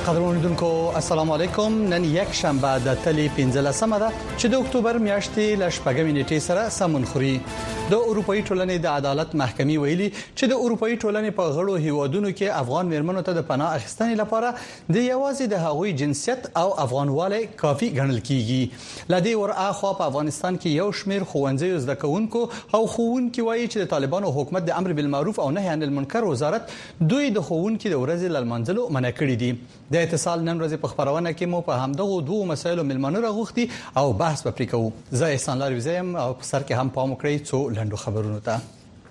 قدرمن لیدونکو السلام علیکم. نن یک شنبه د تلی 15مه ده چې د اکتوبر میاشتې ل شپږمې نیټې سره سمون خوري. د اروپאי ټولنې د عدالت محکمې ویلي چې د اروپאי ټولنې په غړو هیوادونو کې افغان میرمنو ته د پناه اخیستنې لپاره د یوازې د هغوی جنسیت او افغانواله کافي ګڼل کیږي. لدی ورآخوا په افغانستان کې یو شمیر ښوونځي زده کوونکو او ښوونکي وایي چې د طالبانو حکومت د امر بالمعروف او نهي عن المنکر وزارت دوی د ښوونکو د ورځې لمانځلو منع کړی دي. د اتصال نن ورځې په خبرونه کې مو په همدغه دوه مسایلو ملمنو راغوختي او بحث به پرې کوو. زه احسان لار وزیم او په سر کې هم پام وکړئ څو لنډو خبرونو ته.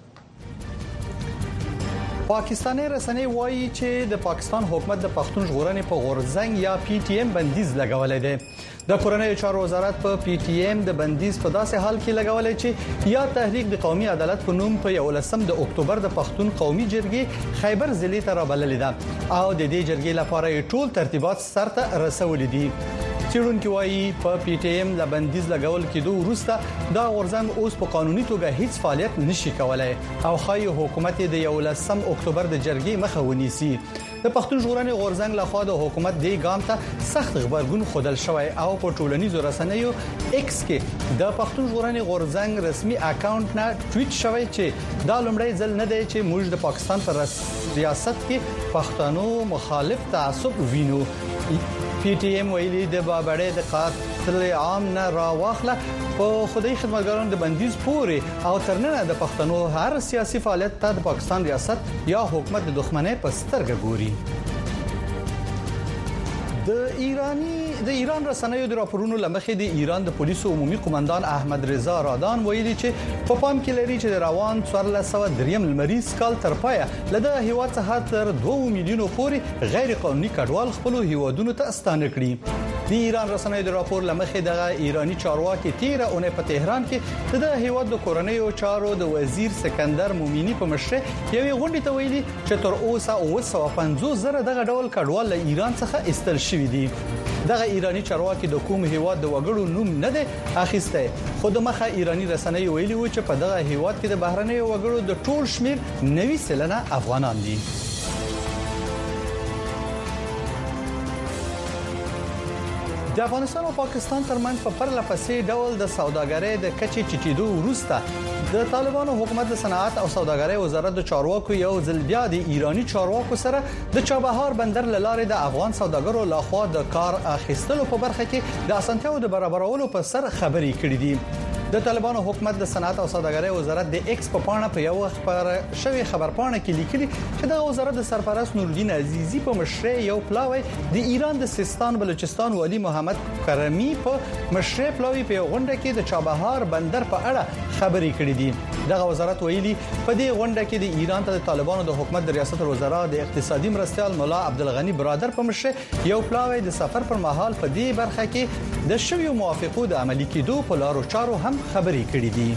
پاکستاني رسنۍ وایي چې د پاکستان حکومت د پښتون ژغورنې په غورځنګ یا پی ټی ایم بندیز لګولې ده. د کورنۍ چارو وزارت په پی ټی ایم د بندیز په داسې حال کې لګولې چې یا تحریک د قومي عدالت په نوم په 11 د اکتوبر د پښتون قومي جرګې خیبر ضلع ته رابللې ده او د دې جرګې لپاره ټول ترتیبات سرته رسولې دي. چیرونکو وایي په پی ټی ایم لا بندیز لګول کېدو وروسته دا غورځنګ اوس په قانوني توګه هیڅ فعالیت نشي کولای او خای حکومت د 11 اکتوبر د جرګې مخه ونیسي. د پښتون ژغورنې غورځنګ لخوا د حکومت دی ګام ته سخت خبرګون خودل شوی او په ټولنیزو رسنیو ایکس کې د پښتون ژغورنې غورځنګ رسمي اکاونټ نه ټویټ شوی چې دا لومړی ځل نه دی چې موږ د پاکستان پر ریاست کې پښتنو مخالف تعصب وینو. پی ټی ایم ویلي د بابړې د قاتل عام نه راوخله په خدای خدمتګارانو د بندیز پورې او ترننه د پښتنو هر سیاسي فعالیت ته د پاکستان ریاست یا حکومت د دښمنۍ په سترګه ګوري. د ایران رسنیو د راپورونو لمخې د ایران د پولیسو عمومي قومندان احمد رضا رادان ویلي چې په پام کې لري چې د روان 1403 لمریز کال تر پایه لدغه هیواد څخه تر 2 میلیونو پورې غیر قانوني کډوال خپل هیوادونو ته ستانه کړي. د ایران رسنیو د راپور لمخې دغه ایرانی چارواکي 13 اونۍ په تهران کې د هیواد د کورنیو چارو د وزیر سکندر مومینی په مشرۍ یوې غونډې ته ویلي چې تر اوسه 950 زره دغه ډول کډوال له ایران څخه ایستل شوي دي. دغه ایرانی چارواکي د کوم هیواد د وګړو نوم نه دی اخیسته، خو د مخه ایرانی رسنۍ ویلي و چې په دغه هیواد کې د بهرنیو وګړو د ټول شمیر 90% افغانان دي. د افغانستان او پاکستان ترمنځ په پرله پسې ډول د سوداګرۍ د کچې ټیټېدو وروسته د طالبانو حکومت د صنعت او سوداګرۍ وزارت د چارواکو یو ځل بیا د ایرانی چارواکو سره د چابهار بندر لارې د افغان سوداګرو لخوا د کار اخیستلو په برخه کې د اسانتیاو د برابرولو په سر خبرې کړې دي. د طالبانو حکومت د صنعت او سوداګرۍ وزارت د ایکس په پاڼه په یو خبر شوی خبرپاڼه کې لیکلي چې د وزارت د سرپرست نورالدین عزیزی په مشرۍ یو پلاوی د ایران د سیستان بلوچستان والی محمد کرمی په مشرۍ پلاوی په غونډه کې د چابهار بندر په اړه خبرې کړې دي. دغه وزارت ویلي په دې غونډه کې د ایران ته د طالبانو د حکومت د ریاست الوزرا د اقتصادي مرستيال مولا عبدالغنی برادر په مشرۍ یو پلاوی د سفر پر مهال په دې برخه کې د شویو موافقو د عملي کېدو په لارو چارو هم خبرې کړې دي.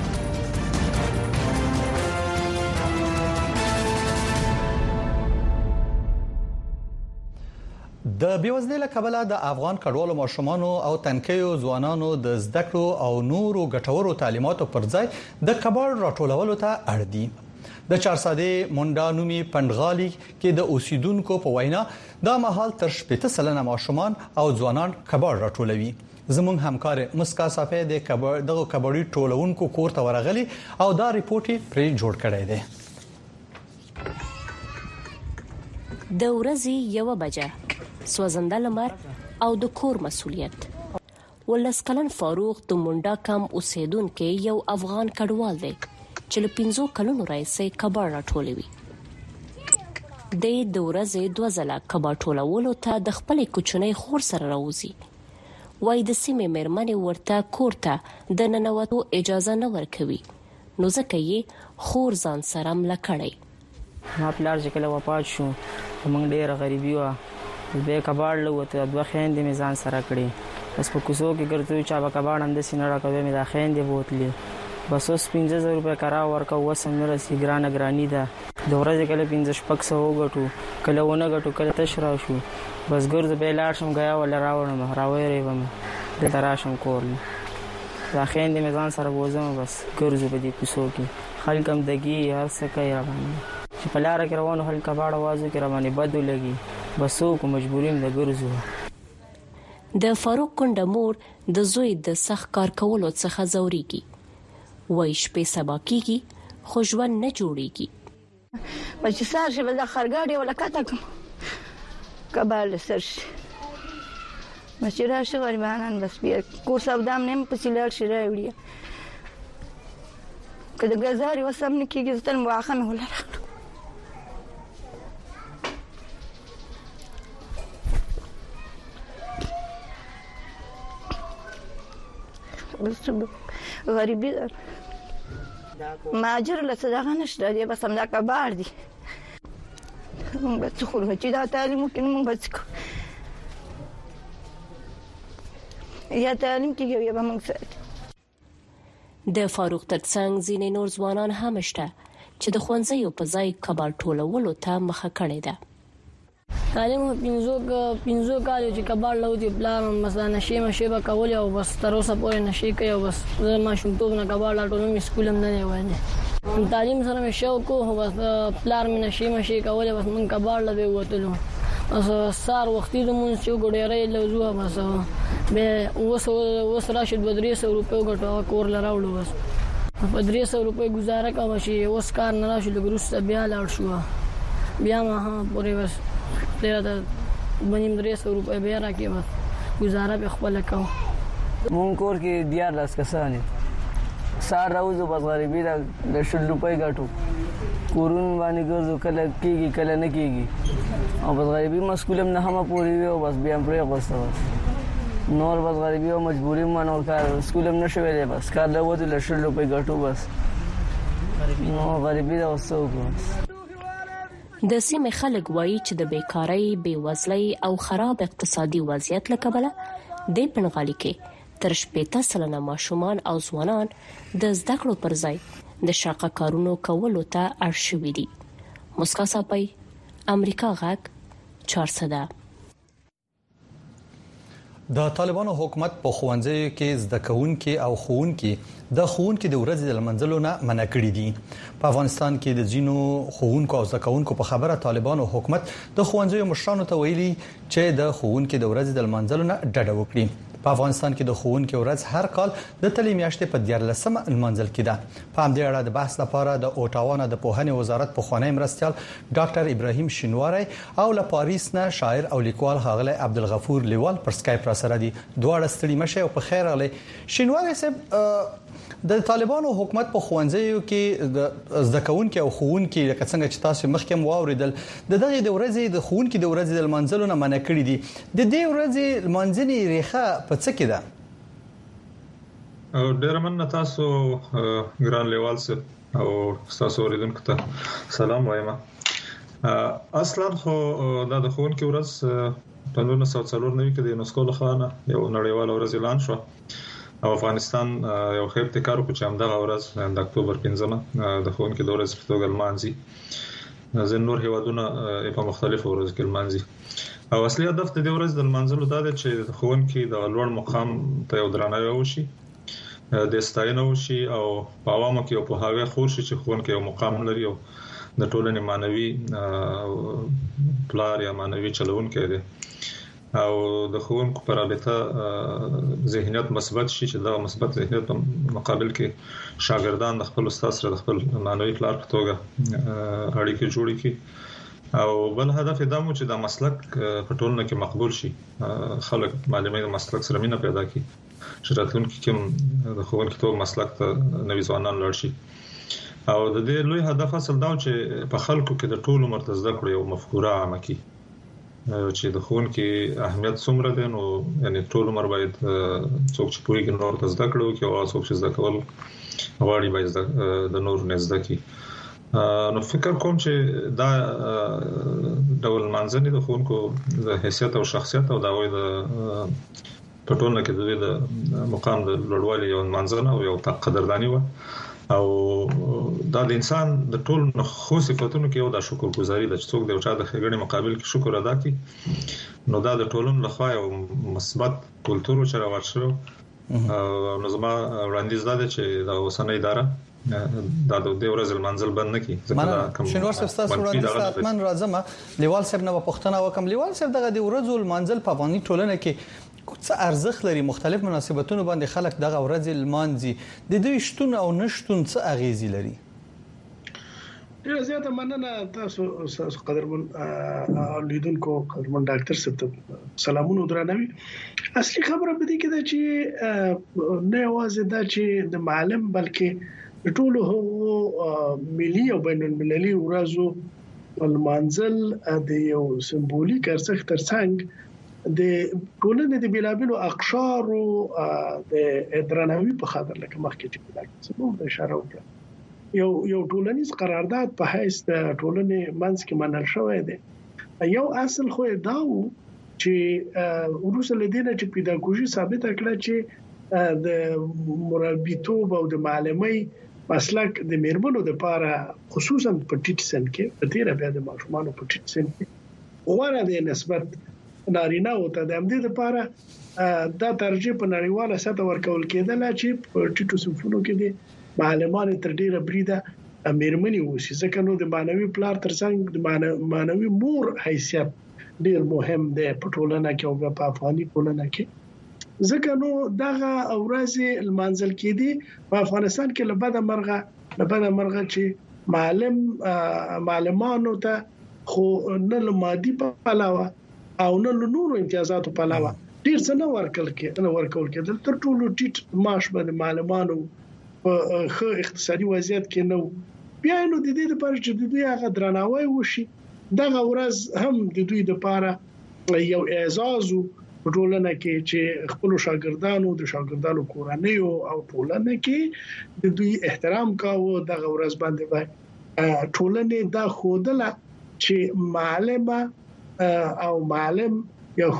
د بیوزلۍ له کبله د افغان کډوالو ماشومانو او تنکیو ځوانانو د زده کړو او نورو ګټورو تعلیماتو پر ځای د کباړ راټولولو ته اړ دي. د چارساده مونډا نومي پندغالي کې د اوسیدونکو په وینا دا مهال تر 80% ماشومان او ځوانان کباړ راټولوي. زموږ همکار مسکا صافی د دغه کباړي ټولونکو کور ته ورغلي او دا ریپورت پرې جوړ کړی دی. د ورځې 1 بجه سوځنده لمر او د کور مسؤلیت. ولس کلن فاروق د مونډا کم اوسیدونکو یو افغان کډوال دی چې له 15 کلونو راځي کباړ راټولوي. د ورځې 2 ځله کباړ ټولولو ته د خپل کوچنۍ خور سره راوځي. وای د سیمې مېرمنې ورته کور ته د ننوتو اجازه نه ورکوي، نو ځکه یې خور ځان سره مړ کړی. ما پلار چې کله وفات شو موږ ډېر غریبي و، به کباړ لوته 2 خويندې مې ځان سره کړې. بس په کوڅو کې ګرځو چا به کباړ هم د سینه راکوي مې دا خويندې بوتلې. بس اوس 1500 روپے کرا ورکو وسم نه رسي ګرانی ده. د ورځې کله 1500 وګټو کله ونه غټو کله تشرا شو. بس ګرځ به لاړ شم غیا ولا راوړم راوړې وم د تراشم کول. دا خويندې مې ځان سره وځم بس ګرځو په دې کوڅو کې خلک هم دګي هر څه کوي روان چې په لار کې روانو هل کباړ وازو کې روانې بدو لګي بسو کو مجبوریم د ګرځو. د فاروق کونډه مور د زوی د سخت کار کولو څخه ځوريږي. وای شپې سبا کیږي خو ژوند نه جوړیږي. چې سار شي بل خرګاډي ولا کاته کوم کبال سرش مچرا شي غریبانان بس بیا کور سودام نیم په سیلار شي راوړي کله غزاري وسم نه کیږي ستل مواخه مې ولا بس غریبي ماجر له صدقه نشته دی بس هم دا کبار دي موږ څه خو چې دا تعلیم کې موږ بس یا تعلیم کې یو به موږ سره د فاروق ترڅنګ ځینې نور ځوانان هم شته چې د ښوونځیو په ځای کبار ټولولو ته مخه کړې ده. تعلیم پینځو کال چې کبار لودي پلان مثلا نشي به کول او بس تر اوسه پورې نشي کوي او بس ما شومتوب نه کبار لا ټول مې سکول هم نه وایي. تعلیم سره مې شوق کو بس پلان مې نشي کول بس من کبار لوي وتلو بس سار وختي د مون چې ګډيرې لوزو بس به اوس راشد 300 روپے غټو کور لراوړو بس په 300 روپے گزاره کوم شي اوس کار نه راشي لګروس بیا لاړ شو بیا ما پورې بس لري دا باندې 300 روپے بیا راکې بس گزاره به خپل کوم. مون کور کې دیار لاس کسانه سار راوځو بس غریبي د 100 روپے غټو کورون باندې ګرځو کله کیږي کله نه کیږي او بس غریبي مسکولم نه هم پوری وي او بس بیا پرې غوسته بس نور بس غریبي او مجبوری منو کار سکولم نشو ویلې بس کار له ودی 100 روپے غټو بس نو غریبي دا وسو بس. د سیمې خلک وایي چې د بیکاری، بېوزلۍ او خراب اقتصادي وضعیت له کبله د پنغالي کې تر 80% ماشومان او ځوانان د زده کړو پر ځای د شاقه کارونو کولو ته اړ شوي دي. مسکا صاحب امریکا غاک 400. د طالبانو حکومت په ښوونځیو کې زده کوونکي او ښوونکي د ښوونکي د ورځې د لمنځلو نه منع کړي دي. په افغانستان کې د ځینو ښوونکو او زده کوونکو په خبره طالبانو حکومت د ښوونځیو مشرانو ته ویلي چې د ښوونکي د ورځې د لمنځلو نه ډډه وکړي. په افغانستان کې د ښوونکي ورځ هر کال د تلې میاشتې په 14مه لمانځل کېده. په همدې اړه د بحث لپاره د اوټاوا د پوهنې وزارت پخوانی مرستیال ډاکټر ابراهیم شینواری او له پاریس نه شاعر او لیکوال ښاغلی عبدالغفور لیوال پر سکایپ را سره دي. دواړه ستړي مشه او په خیر راغلي. شینواری صاحب د طالبانو حکومت په ښوونځیو کې د زده کوونکو او ښوونکو لکه څنګه چې تاسو مخکې واوریدل د دغه د ورځې د ښوونکو د ورځې د لمانځلو نه منع کړی دي. د دې ورځې لمانځنې ریښه په څه کې ده؟ ډېر مننه تاسو ګران لیوال صاحب او تاسو اوریدونکو ته سلام وایم. اصلا خو د ښوونکو ورځ په 1994 کې د یونسکو لخوا یو نړیواله ورځ اعلان شو او افغانستان یو ښه ابتکار وکړ چې همدغه ورځ د اکتوبر 5مه د ښوونکو د ورځ په توګه لمانځي. ځینې نور هیوادونه په مختلفو ورځو کې لمانځي او اصلي هدف د دې ورځ د لمانځلو دا دی چې ښوونکي د لوړ مقام ته یو درناوی وشي، د ستاینه وشي او په عوامو کې یو پوهاوی خور شي چې ښوونکي یو مقام لري او د ټولنې مانوي پلار یا مانوي چلوونکی دی او د ښوونکو پر رابطه ذهنیت مثبت شي چې دا مثبت ذهنیت په مقابل کې شاګردان د خپل استاد سره د خپل معنوي پلار په توګه اړیکې جوړې کړي او بل هدف دا مو چې دا مسلک په ټولنه کې مقبول شي، خلک معلومي د مسلک سره مینه پیدا کړي چې راتلونکي کې د ښوونکي توګه مسلک ته نوي ځوانان لاړ شي او د دې لوی هدف اصل دا چې په خلکو کې د ټولو مرته زده کړو یو مفکوره عامه کړي چې د ښوونکي اهمیت څومره دی. نو یعنی ټول عمر باید څوک چې پوهیږي نور ته زده کړو کې او څوک چې زده کول غواړي باید د نور نه زده کړي. نو فکر کوم چې دا ډول منځنی د ښوونکو د حیثیت او شخصیت او د وای د پټونه کې د مقام د لوړوالي یو منځنه او یو قدردانی و او دا د انسان د ټول خو صفاتونو کې یو د شکرګزاري د څوک د چا د خګړې مقابل کې شکر ادا کړي. نو دا د ټولنې لخوا یو مثبت کلتور چې راوړل شو نو زما وړاندیز ده چې دا اوسنۍ اداره دا د ورځ منځل بند نه کی ځکه شنوار صاحب تاسو وړاندې ساتمن راځم لیوال صاحب نه پښتنه وکم لیوال صاحب دغه د ورځ منځل په افغاني ټولنه کې څه ارزښت لري مختلف مناسبتونو باندې خلک دغه ورځ لمانځي د دوی شتون او نشتون څه اغیزې لري ډیره زیاته مننه تاسو قدرمن لیدونکو قدرمن ډاکټر صاحب سلامونه درنوي اصلي خبره به دي کې چې نه واځي دا چې د معلم بلکې ټول هو ملي او بین المللي ورځو المنزل د یو سمبولیک ارزښت ترڅنګ د ټولنې د بلابلو اقشار او د درناوي په خاطر لکه مخکې چې دا څه اشاره وکړه یو ټولنیز قرارداد په حیث د ټولنې منځ کې منل شوی دی یو اصل خو دا و چې ورسره لدینه چې پیداګوژي ثابت کړه چې د مربیتوب او د معلمۍ مسلک د میرمنو لپاره خصوصا په ټیټ سن کې په تیر بیا د ماشومانو په ټیټ سن کې غوړه د نسبت نارینه او ته د امدې لپاره دا ترجیح په نړیواله سطح ورکول کېدل چې په ټیټو صنفونو کې د معلمان تر ډیره بریده میرمنې وسی ځکه نو د مانوي پلار ترڅنګ د مانوي مور حیثیت ډیر مهم دی په ټولنه کې او په افغاني ټولنه کې ځکه نو دغه ورځ المنزل کې دي په افغانستان کې لبد مرغه چې معلمانو ته خو نه مادي په علاوه او نه نورو امتیازاتو په علاوه ډیر څه نه ورکول کېدل تر ټولو ټیټ معاش به معلمانو په خو اقتصادي وضعیت کې نو بیا نو د دې لپاره چې د دوی هغه درناوی وشي دغه ورځ هم د دوی لپاره یو اعزاز په ټولنه کې چې خپل شاګردانو کورنۍ او ټولنه کې د دوی احترام کاوه دغه ورځ باندې ټولنه دا خودله چې معلم او معلم یا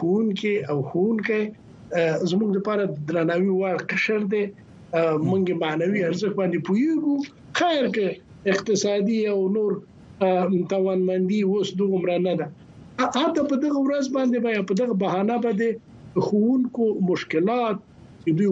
هونکې زموږ لپاره درناوی وړ قشر دی مونږه معنوي ارزښت باندې پویګو خیر کې اقتصادي او نور توانمندي اوس دومره نه ده اته په دغه ورځ باندې بیا په دغه بهانه باندې خوونکو مشکلات دوی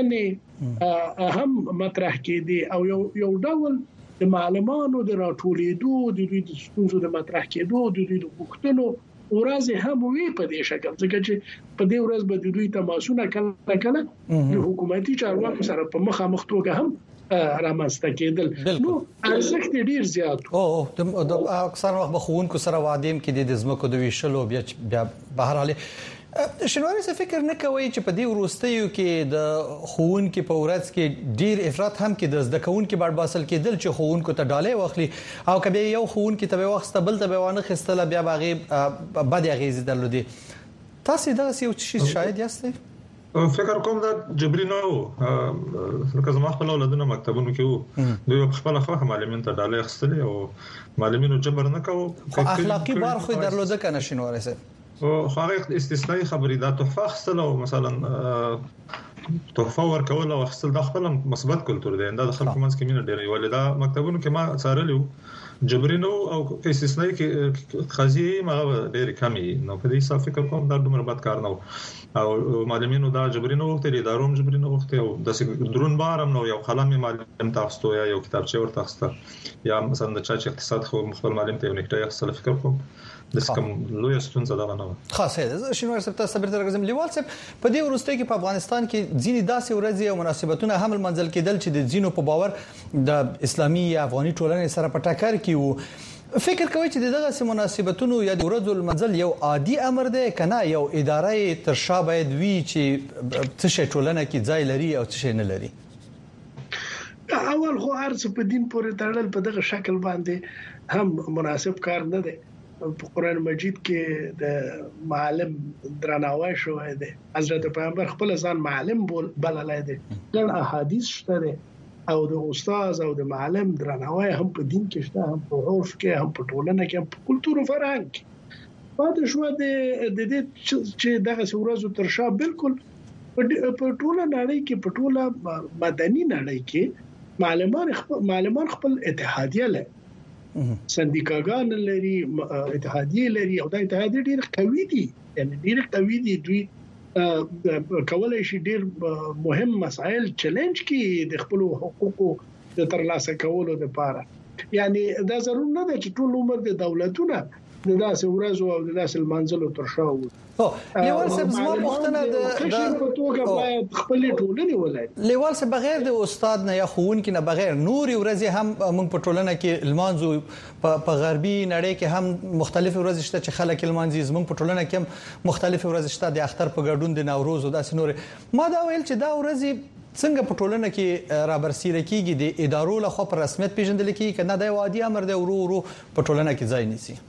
غوښتنې هم مطرح کېدي او یو ډول د معلوماتو د راټولېدو د دوی د ستونزو د مطرح کېدو د دوی د غوښتنو ورځ هم وی په دې شکل ځکه چې په دې ورځ به د دوی تماسونه کله د حکومتي چارواکو سره په مخامخ توګه هم رامنځته کېدل نو ارزښت ډیر زیات د اکثر وخت بخون کو سره وادیم کې د زمکو د ویشلو بیا بهر حال شنواري څه فکر نه کوي چې په دې وروستیو کې د خون کې په ورځ کې ډیر افراط هم کې د زده کون کې بار باسل کېدل چې خون کو ته ډالې واخلي او کبه یو خون کې ته وخت بل ته وانه خستله بیا باغې بد اغیز درلودي تاسو دا یو شی شاید یاستئ فکر کوم دا جبري نه لکه زما خپل ولادونه مکتبونو کې وو دوی خپل خو معلمین ته ډالې خستلې او معلمینو جبر نه کوو اخلاقی بار خو درلوده کنه شنواري سره او خارق استثنایی خبرې دا تحفه خپل او مثلا تحفه ورکول او خپل د خپل مثبت کلچر دی دا د خلکو منځ کې مینه ډیره ولیدا مکتبونو کې ما څارلو جبرینو او استثنایی کې خزي ما ډیره کمی نو په دې حساب فکر کوم دا دومره بد کار نه او معلمینو دا جبرینو وخت لري داروم جبرینو وخت او د درون بارم نو یو قلم معلم تاسو یا یو کتابچه ورته تاسو یا مثلا د چا چې اقتصاد خو مخبر معلم ته نکته خپل فکر کوم د سکم لوی ستونزه دا نه خاصه شنوار سپتا صبر درګزم لیوال سپ په دې ورسته کې په افغانستان کې ځینې داسې ورځې او مناسبتونه هم منځل کېدل چې د ځینو په باور د اسلامي یا افغاني ټولنې سره په ټکر کې وو فکر کوي چې دغه مناسبتونو یا د ورځو المنځل یو عادي امر دی کنه یو ادارې تر شا باید وی چې څه شی ټولنه کې ځای لري او څه شی نه لري اول خو ارڅ په دین پورې تړل په دغه شکل باندې هم مناسب کار نه دی په قران مجید کې د معلم درناوی شوی دی حضرت پیغمبر خپل ځان معلم بللای دی ګڼ احادیث شته او د استاد او د معلم درناوی هم په دین کې شته هم په عرف کې هم په ټولنه کې هم په کلتور او فرهنګ پاتې شو د دې چې دغه ورځو تر شا بالکل په ټوله نړۍ کې په ټوله مدني نړۍ کې معلمان خپل اتحادیه لري سندیکاګان لري اتحادیه لري او دا اتحادیه ډېر قوي دي یعنی ډېر قوي دي دوی کولای شي ډېر مهم مسایل چیلنج کې د خپل حقوقو د ترلاسه کولو لپاره. یعنی دا ضرور نه ده چې ټول عمر د دولتونه د داسې ورځو او د داسې منځلو تر شا وو. لیوال صاحب زما پوښتنه د په توګه باید خپل ټولنې ولای. لیوال صاحب بغیر د استاد نه یا ښوونکي نه بغیر نوري ورځې هم موږ په ټولنه کې لمانځو په غربي نړۍ کې هم مختلف ورځې شته چې خلک لمانځي. زموږ په ټولنه کې هم مختلف ورځې شته د اختر په ګډون د نوروز او داسې نور. ما دا ویل چې دا ورځې څنګه په ټولنه کې رابرسیره کیږي د ادارو له خوا په رسمیت پیژندل کیږي کنه د وادي امر د ورو په ټولنه کې ځای نیسي.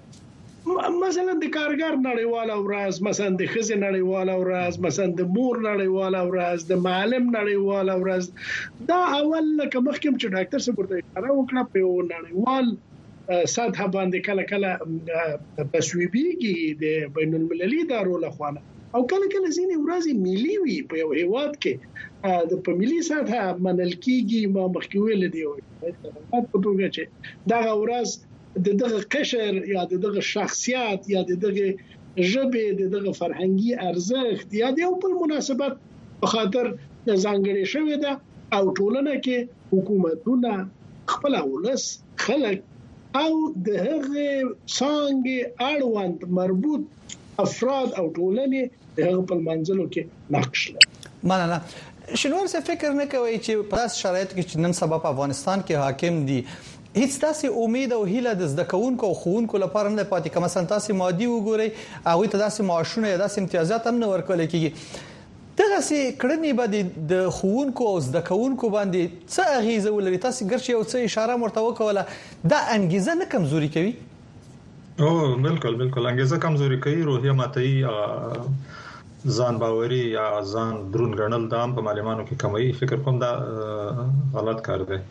مثلا د کارګر نړیواله ورځ، مثلا د ښځې نړیواله ورځ، مثلا د مور نړیواله ورځ، د معلم نړیواله ورځ، دا اول لکه مخکې چې ډاکټر صاحب ورته اشاره وکړه په یو نړیوال سطح باندې کله کله تصویبيږي د بین المللي ادارو لخوا او کله کله ځینې ورځې ملي وي په یو هیواد کې د په ملي سطح منل کیږي. ما مخکې ویل دی په توګه چې دا ورځ د دغه قشر یا د دغه شخصیت یا د دغه ژبه د دغه فرهنګي ارزښت یا د یو بل مناسبت په خاطر ځانګړې شوې ده او ټولنه کې حکومتونه خپل ولس خلک او د هغه څنګه اړوند مربوط افراد او ټولنې د هغه په منځلو کې نقش لري. مننه. شنوار څه فکر نه کوي چې په داس شرایط کې چې نن سبا په افغانستان کې حاکم دي هیڅ تاسو امید او هیله د زده کوونکو او ښوونکو لپاره نه پاتې کوم مثلا تاسو مادي وګورئ او ته تاسو معاشونه یا تاسو امتیازات هم نه ورکول کیږي. دغه سي کړنی باندې د ښوونکو او زده کوونکو باندې څه اغیزه ولري؟ تاسو ګرځي او څه اشاره مرته وکوله دا انګیزه نه کمزوري کوي؟ بالکل انګیزه کمزوري کوي، روحیه ماتي، ځان باوري یا ځان درون ګڼل د عام په معلوماتو کې کموي. فکر کوم دا غلط کار دی.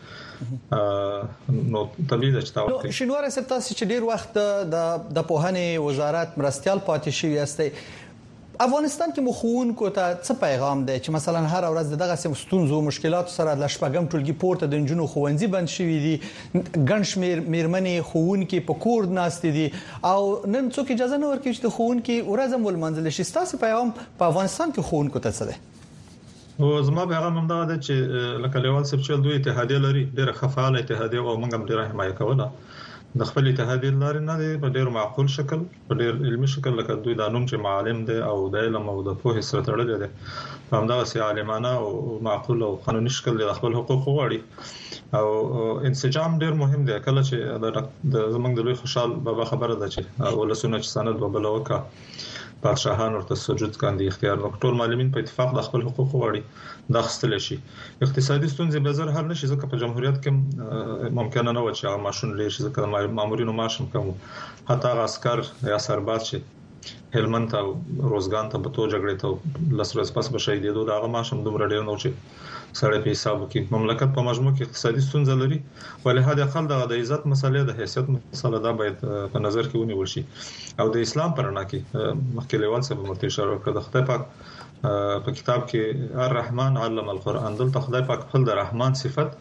نو طبيعي ده چې تاسو شنوار صاحب تاسو چې ډیر وخت د پوهنې وزارت مرستيال پاتې شوی یاستئ، افغانستان کې مخونکو ته څه پیغام دی چې مثلا هر ورځ دغه ستونزو او مشکلاتو سره د شپږم ټولګي پورته د انجونو خوندزي بند شوی دي، ګنشمیر میرمنې خوونکي په کور ناست دي او نن څوک اجازه نه ورکوي چې د خوونکي ورځم ولمنځل شي. تاسو پیغام په افغانستان کې خوونکو ته څه دی؟ او زما پیغام هم دا ده چې لکه لیوال صاحب چې دوی اتحادیه لري، ډېر خفاله اتحادیه او موږ هم ډېر حمایت کوله د خپل اتحادیه لري نه دی په ډېر معقول شکل، په ډېر علمي شکل، لکه دوی د نوم چې معلم دي او د علم او د پوهې سره تړلې دي په همدغه سي عالمانه او معقول او قانوني شکل د خپل حقوق غواړي او انسجام ډېر مهم دی. کله چې د زمنګ د لوی خوشحال بابا خبره ده چې ولسونه چې سند وبلوکا پادشاهان ورته سجود کاندي اختیار نو ټول معلمین په اتفاق د خپل حقوق غواړي د خستل شي. اقتصادي ستونزې به زر حل نشي ځکه په جمهوریت کې ممکن نه و چې ماشون لري ځکه مامورینو ماشم کوم حتی عسكر یا سرباز چې هلمند او روزګان ته به تو جګړې ته لسرس پس به شهید دي دغه ماشم دومره ډیر نو چې سړی په حساب کې مملکت په مجموع کې اقتصادي ستونزې لري ولې هدا خل د عزت مسلې د حیثیت مسله دا باید په نظر کې ونیول شي او د اسلام پرنا کې مخکې لیوال څخه مرتي اشاره وکړه د خدای پاک په کتاب کې الرحمن علم القرآن دلته خدای پاک خپل د رحمان صفت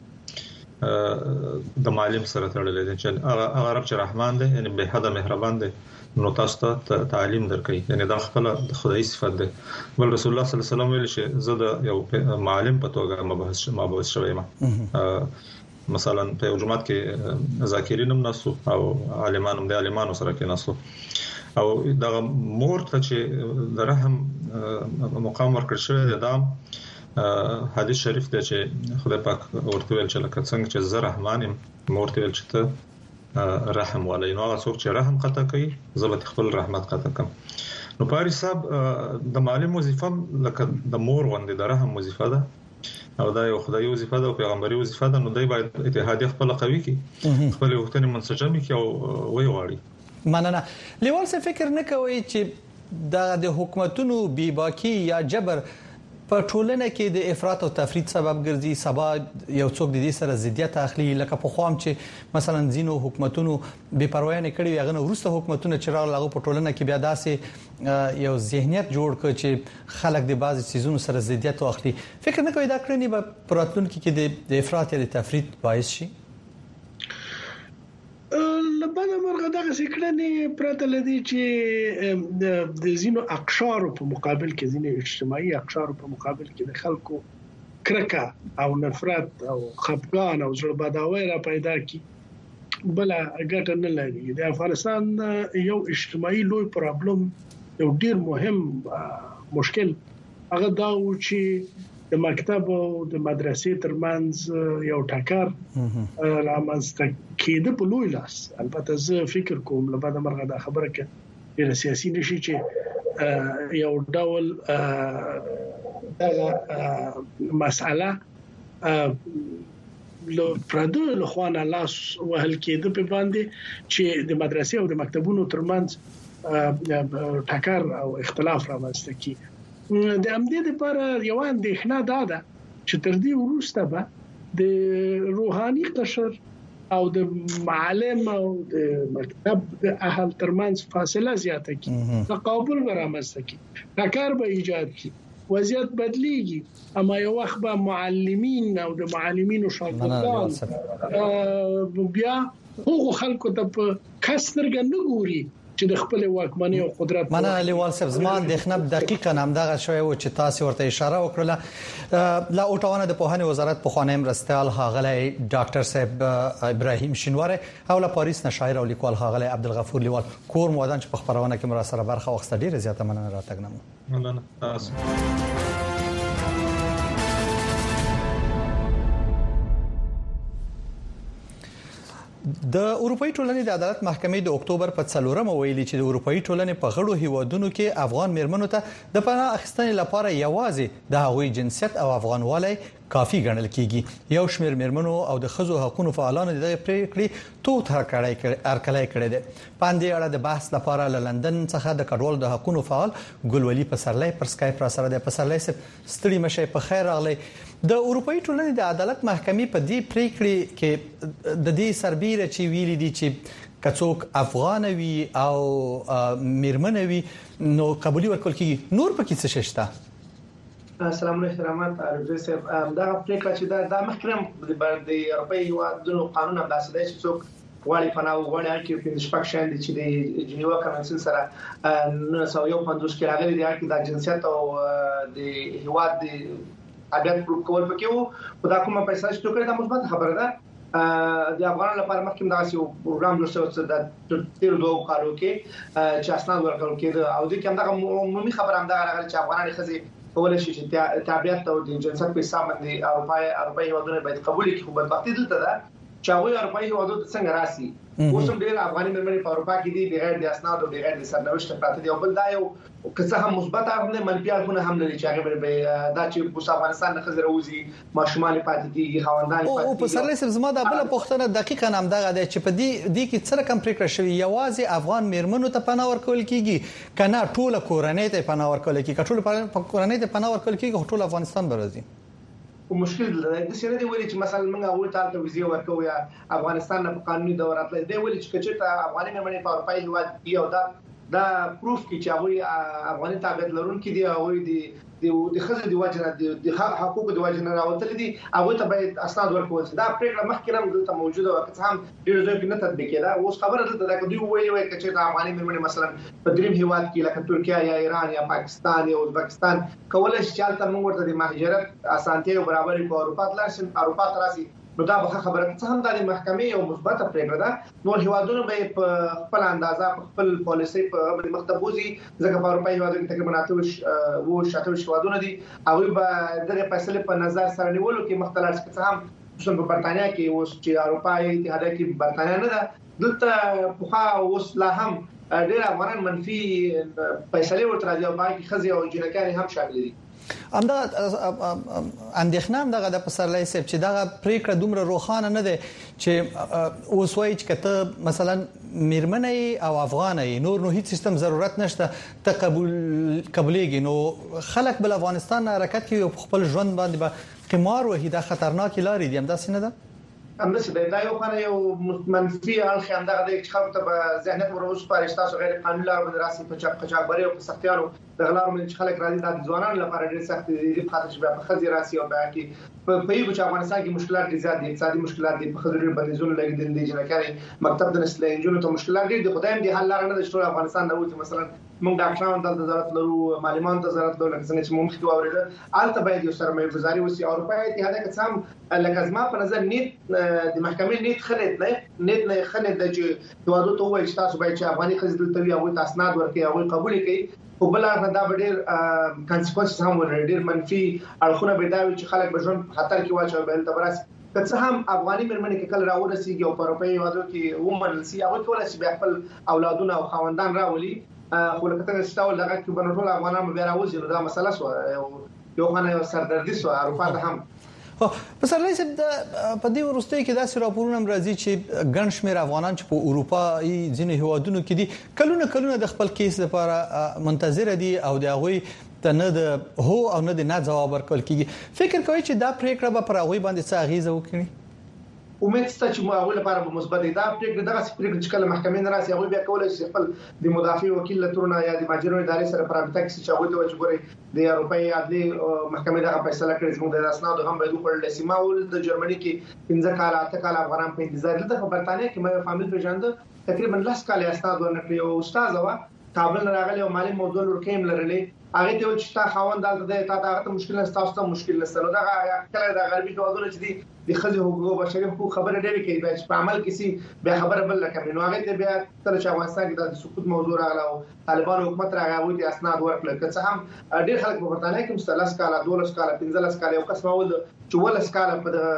د معلم سره تړلې ده چې هغه رب چې رحمان دی یعنی به حد مهربان دی نو تاسو ته تعلیم درکړي یعنی دا خپل د خدای صفت ده. ول رسول الله صلی الله علیه وسلم ویل چې زه د یو معلم په توګه مبعوث شوم. مثلا په یو جماعت کې ذاکرین هم ناسو او عالمان هم د عالمانو سره کې ناسو او دا مور ته چې د رحم مقام ورکړ شوی دی. دا حدیث شریف دی چې خدای پاک ورته ویل چې لکه څنګه چې زه رحمان یم مور ته ویل چې ته رحم ولای نو هغه څوک چې رحم قطع کوي زبط خپل رحمت قطع کوم. نو پاری صاحب د معلم وظیفه لکه د مور غوندې د رحم وظیفه ده او دا یو خدای وظیفه ده او پیغمبري وظیفه ده. نو دای باید اتحادیه خپل قوي کی خپل وختونه منسجم کی او وی واړي. مننه. لیوال څه فکر نه کوي چې د حکومتونو بیباکی یا جبر په ټولنه کې د افراط او تفرید سبب ګرځي؟ سبا یو څوک د دې سره ضدیت اخلي لکه په خوام چې مثلا زینو حکومتونو بے پروايي نه کړی هغه ورسته حکومتونه چې راغلو په ټولنه کې بیا داسې یو ذهنیت جوړ کړ چې خلک د بعضي چیزونو سره ضدیت اخلي. فکر نه کوي دا کړنی به پراتلونکو کې د افراط یا د تفرید باعث شي؟ لبنه مرغه دغه سکړنې پرته لدی چې د زینو اقشار په مقابل کې زینو اجتماعي اقشار په مقابل کې د خلکو کرکه او نفرت او خپګان او زړه بداوی را پیدا کی بل ګټه نه لري. د افغانستان یو اجتماعي لوی پرابلم یو ډیر مهم مشکل هغه دا و چې د مکتب او د مدرسې ترمنځ یو ټکر رامنځته کېده په لوی لاس. البته زه فکر کوم له بعد مرغه دا خبره کې د سیاسي نشي چې یو ډول مسأله له پردو له خوانه لاس وهل کېده په باندې چې د مدرسې او د مکتبونو ترمنځ ټکر او اختلاف رامنځته کی. د امدې لپاره یو اندېښنه ده چې تر دې وروسته به د روحاني قشر او د معلم او د مکتب د اهل ترمنځ فاصله زیاته کی، تقابل رامنځته کی، ټکر به ایجاد کی، وضعیت بدلیږي. اما یو وخت به معلمین او د معلمینو شاګردان بیا هغه خلکو ته په کسرګ نه ګوري چې د خپل واکمنۍ او قدرت مننه لیوال صاحب. زما د خنب دقیقاً همدغه شوی و چې تاسو ورته اشاره وکړه. لا اوټاونه د پوهنې وزارت په خوانی مرستيال هاغلی ډاکټر صاحب ابراهیم شینواره او له پاریس نه شاعر او لیکوال هاغلی عبدالغفور لیوال کور مودان چې په خبرونه کې مرا سره برخه واخیسته. ډیره زیاته مننه راتګنم. مننه تاسو. د اروپאי ټولنې د عدالت محکمې د اکتوبر په 4 ویلي چې د اروپאי ټولنې په غړو هیوادونو کې افغان میرمنو ته د پناه اخیستنې لپاره یوازې د هغوی جنسیت او افغانوالي کافي ګڼل کیږي. یو شمېر میرمنو او د ښځو حقوقو فعالانو دغه پریکړې توت هرکړای کړي دي. پاندې اړه د بحث لپاره له لندن څخه د کډوالو د حقوقو فعال ګلولي پسرلی پر سکایپ را سره د پسرلی ستړي مشه په خیر راغلی. د اروپאי ټولنې د عدالت محکمې په دې پریکړې کې د دې سربېره چې ویلي دي چې کڅوک افغان وي او میرمن وي نو قبولي ورکول کیږي. نور پکې څه شته؟ السلام علیکم احترامات عربي صاحب. دا پریکړه چې دا مخکرم د اروپאי هیوادونو قانون هم داسې دی چې څوک غواړي پناه وغواړي چې په شپږ شاند چې د جنیوا کنونسیون سره 1951 کې راغلي دي چې د جنسیت او د هیواد د عدالت پروف کول پکې وو. خدا کومه پیسې چې ټوکر دا مثبت خبره ده. د افغانانو لپاره مخکې دا یو پروګرام جوړ شوی چې د تیر دوه کالو کې چې اسناد ورکول کېده او د کوم دغه عمومي خبره هم دا راغلی چې افغانان خزي کولای شي چې تابعیت او د جنسیت په حساب باندې اروپאי هیوادونه باید قبول کړي. خو بدبختي دلته ده چې هغه اروپאי هیوادونه څنګه راسي. اوس هم ډېر افغاني مېرمنې په اروپا کې دي بغیر د اسناد او بغیر د سرنوشت پراته دي. او بل دا یو که څه هم مثبت اړخ نه منفي اړخونه هم لري چې هغه به دا چې په افغانستان نه خزر وځي ماشومان پاتې دي خواندان پاتې دي. او په سرلې سم زما د بل پښتنه دقیقاً هم دغه دی چې په دې کې څه رقم پریکړه شوی یوازې افغان میرمنو ته پناه ورکول کیږي کنه ټول کورنۍ ته پناه ورکول کیږي. ټول کورنۍ ته پناه ورکول کیږي ټول افغانستان برازي. مشکل د څه نه دی ویلي چې مثلا موږ اول ته ویزه ورکو یا افغانستان نه قانوني دورات دی ویلي چې کچته افغاني مېرمنې په اروپאי هیواد دی او دا پروف کی چې هغه افغاني تابعیت لرونکي دي او د خزه دی واجنه د حقوقو دی واجنه راوتل دي هغه ته باید اسناد ورکول شي. دا پریکړه مخکې هم دلته موجوده و که هم ډیر ځای کې نه تطبیق کېده. اوس خبره ده دا دوی وایي چې د افغاني مېرمنې مثلا په دریم هیواد کې لکه ترکیه یا ایران یا پاکستان یا ازبکستان کولای شي چې تاسو موږ ورته د مهاجرت اسانتیا او برابرۍ په اروپا تراسي نو دا به خبره څه هم د محکمې یو مثبت پریکړه ده. نور هیوادونو به په خپل اندازه په خپل پالیسي په مختبوزي ځکه په اروپאי هیوادونو تقریبا 28 هیوادونه دي او به دغه فیصله په نظر سره نیولو کې مختلف څه هم خصوصا په برتانیا کې اوس چې اروپאי اتحاد کې برتانیا نه ده دلته په اوس لا هم ډېر افغانان منفي فیصله ورته راځي او باقي خزي او جنکان هم شامل دي. همدا اندېښنه هم دغه د پسرلی صاحب چې دغه پریکړه دومره روښانه نه ده چې اوس وایي چې کته مثلا میرمنې او افغانې نور نو هیڅ سیستم ضرورت نشته ته قبولېږي نو خلک بل افغانستان حرکت کوي او خپل ژوند باندې به قمار وهي. دا خطرناک لارې دي. همدا څنګه ده همداسې دا یو خانه یو منفي اړخ هم دغه د خلکو ته په ذهنیت ورو سپارښت تاسو غیر قانوني لار باندې راسي په قاچاقبري او په سختیانو د غلار باندې خلک راځي د ځوانانو لپاره ډېر سخت دي په خاطر چې په خزي راسي او باقي په یو چې افغانستان کې مشکلات ډېر زیات دي اقتصادي مشکلات دي په خزر باندې زونه لګیدل دي چې نه کوي مکتب د نسل انجونو ته مشکلات دي خدایم دي حل لار نه د ټول افغانستان نه وځي مثلا موږ ډاکټرانو ته ضرورت لرو، معلمانو ته ضرورت لرو، لکه څنګه چې موږ خو اورېدل البته باید یو سرمایه گذاري وسی. اروپا اتحاد کې څام لکه زما په نظر نیت د محکمې نیت نه خلید چې دوادو ته وایي چې تاسو باید چې افغاني خزې دلته وي او تاسو اسناد ورکړي او قبول کړي، خو بل هغه دا ډېر کانسیکوئنس هم ولري، ډېر منفي اړخونه به دا وي چې خلک به ژوند خطر کې واچوي. بل تبرس که څه هم افغاني مېرمنې کې کله راورسیږي او په اروپایي هیوادو کې ومنل شي، هغه کولای شي بیا خپل اولادونه او خاوندان راولي، خو لکه څنګه چې تاسو لږه کې بنټول افغانان بیا راوځي، نو دا مسله سو یو خانه یو سردردي سو اروپا ته هم. په سرلای سب د په دې ورستۍ کې داسې راپورونه راځي چې ګڼ شمېر افغانان چې په اروپایي ځینې هیوادونو کې دي کلونه د خپل کیس لپاره منتظر دي او د هغه ته نه د هو او نه د نه جواب ورکول کیږي. فکر کوي چې دا پریکړه به پر هغه باندې څه اغیزه وکړي؟ امید شته چې هغه لپاره به مثبت دا پریکړه دغه پریکړه چې کله محکمې نه راسي، هغه بیا کولای شي خپل د مدافع وکیل لترونه یا د ماجرونو ادارې سره پرابطه کې چې هغه ته وایي ګوري د اروپایي عدلي محکمې دغه فیصله کړې چې موږ د اسناد هم باید وکړل شي. ما ول د جرمني کې 15 کال 8 کال افغانان په انتظار دي. په برتانیې کې مې فامیل پیژاند تقریبا 10 کال اسناد ورنکړي او استاد وا کابل راغلی او مالی موضوع ورکیم لرلې، هغه ته چې تا خوند دلته ته هغه مشکل نه تاسو ته مشکل نه نو دا کله د غربي هیوادونو چې د خځې حقوق بشري حقوق خبره ډېری کوي، چې په عمل کې سي به خبره بل لکه نو هغه ته بیا تر چې افغانستان کې د سقوط موضوع راغله او طالبان حکومت راغی د اسناد ورکړل، که څه هم ډېر خلک په برتانیې کې 13 کال 12 کال 15 کال یو قسم ول چې ولس کال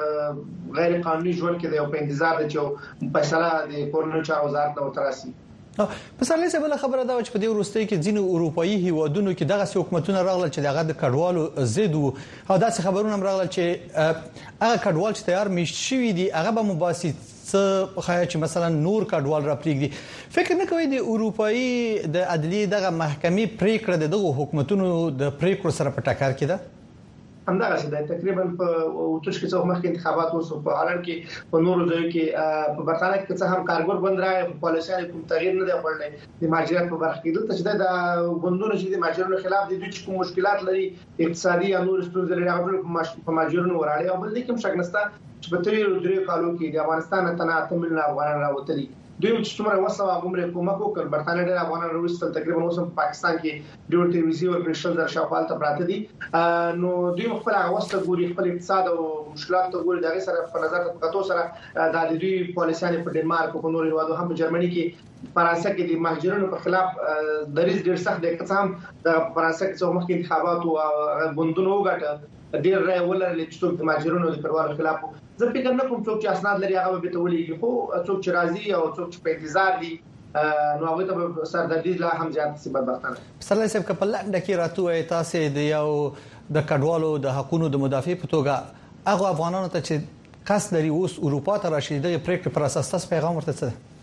په غیر قانوني ژوند کې د په انتظار دي چې فیصله د کورنۍ چارو وزارت نو تراسي. په سرلای سب بل خبره دا چې په دې ورستۍ کې ځینې اروپایي هیوادونو کې دغه حکومتونه راغلل چې دغه د کډوالو ضد وو او داسې خبرونه هم راغلل چې هغه کډوال چې تیار میشت شوی دي هغه به مباسي څه خایي چې مثلا نور کډوال را پریږدي. فکر نه کوي د اروپایي د عدلي دغه محکمې پریکړه دغه حکومتونو د پریکړو سره په ټکر کې ده؟ همدغه څه ده. تقریبا په اوتش کې څو مخکې انتخابات وشو، په هالند کې په نورو ځایو کې په برتانیې کې څه هم کارګر بند راغی، په پالیسیانو کوم تغییر نه دی کړی د ماجرات په برخه کې. دلته چې د بندونو چې د ماجرونو خلاف د دوی کوم مشکلات لري اقتصادي یا نور ستونزې لري، هغه په ماجرونو وراړي او بل دې کوم شک نشته چې په تیرو درې کالو کې د افغانستان ته 8 ملیون افغانان راوتلي. دوی چې څومره وسه عمره کومک وکړ، برتانیې ډېر افغانان راوستل، تقریبا اوس په پاکستان کې ډېر ټلویزیون او پرشل در شاوخوا ته پراته دي. نو دوی خپل هغه وسه ګوري، خپل اقتصاد او مشکلات ته ګوري، دغه سره په نظر ته کتو سره د دوی پالیسیانو په ډنمارک او نورو هیوادو هم په جرمني کې فرانسه کې د مهاجرینو په خلاف دریځ ډېر سخت دی. که هم د فرانسه کې څو مخکې انتخابات او بندونو وګټه ډېر رای ولرل چې څوک د مهاجرینو د کډوالو خلاف. زه فکر نه کوم څوک چې اسناد لري هغه به تولېږي، خو څوک چې راضي او څوک چې په انتظار دي نو هغه ته سردردي لا هم زیات سی بدبختانه. سرلای صاحب کپل لنډ کې راتوي تاسو د یو د کډوالو د حقوقو د مدافع په توګه هغه افغانانو ته چې قصد لري اوس اروپا ته راشي د پریکړې پر اساس تاسو پیغام ورته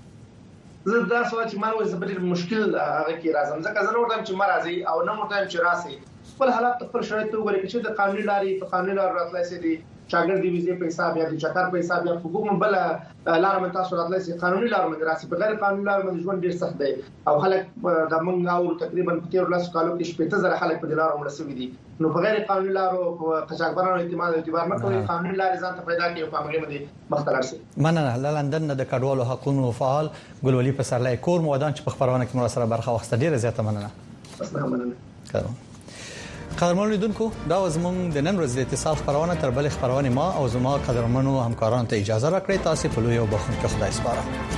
څه؟ زه دا سوال چې مانو زبر مشکل هغه کې راځم، ځکه زه نه ورته چې مرزي او نه ورته چې راسي خپل حالات خپل شرایط وګورئ چې د قانوني لارې په قانوني لار راتلای سي دي شاګرد دی ویزه په حساب یا د چکر په حساب یا حقوق بل لار من تاسو راتلای سي قانوني لار من راسي، په غیر قانوني لار من ژوند ډیر سخت دی او خلک د منګ او تقریبا په 13 کالو کې 15000 خلک په لار ومرسوي دي. نو په غیر قانوني لارو قاچاقبرانو اعتبار نه کوي، قانوني لارې ځان ته پیدا کوي په هغه باندې مختلف سي. مننه. لندن د کډوالو حقوقو فعال ګلولي پسرلی کور مودان چې په خبرونه کې مرا سره برخه واخیسته، ډیره زیاته مننه. مننه. قدرمنو لیدونکو، دا زموږ د نن ورځې د اتصال خبرونه تر بل خبرونه ما او زما قدرمنو همکارانو ته اجازه راکړئ. تاسو په لوی او بخښونکي خدای سپارم.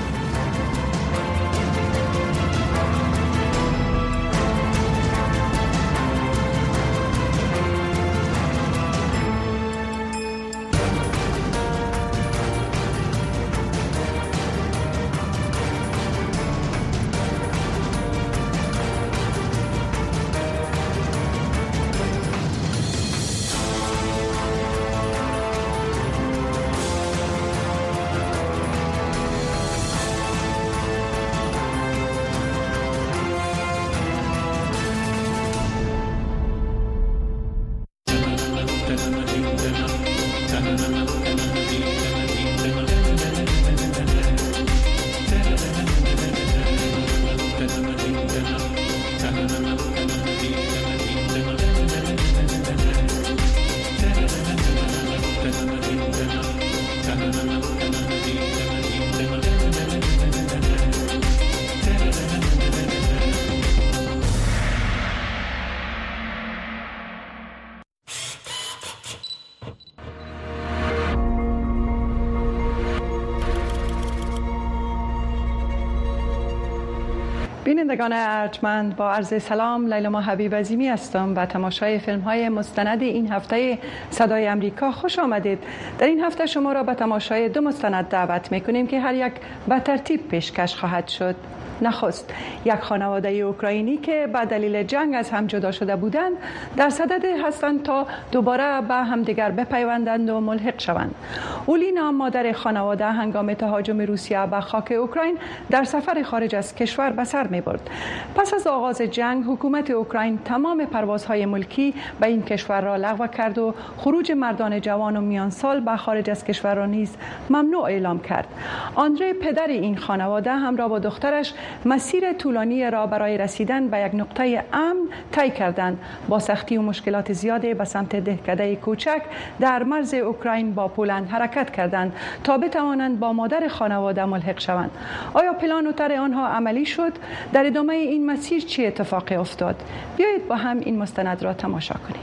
بینندگان ارجمند، با عرض سلام، لیلا حبیب عظیمی هستم و تماشای فیلم‌های مستند این هفته صدای امریکا خوش آمدید. در این هفته شما را به تماشای 2 مستند دعوت می‌کنیم که هر یک به ترتیب پیشکش خواهد شد. نخست، یک خانواده اوکراینی که به دلیل جنگ از هم جدا شده بودند در صدد هستند تا دوباره به همدیگر بپیوندند و ملحق شوند. اولینا، مادر خانواده، هنگام تهاجم روسیه به خاک اوکراین در سفر خارج از کشور به سر می‌برد. پس از آغاز جنگ، حکومت اوکراین تمام پروازهای ملکی به این کشور را لغو کرد و خروج مردان جوان و میانسال به خارج از کشور را نیز ممنوع اعلام کرد. آندری، پدر این خانواده، همراه با دخترش مسیر طولانی را برای رسیدن به یک نقطه امن طی کردند. با سختی و مشکلات زیادی به سمت دهکده کوچک در مرز اوکراین با پولند حرکت کردند تا بتوانند با مادر خانواده ملحق شوند. آیا پلان و طرح آنها عملی شد؟ در ادامه این مسیر چه اتفاقی افتاد؟ بیایید با هم این مستند را تماشا کنیم.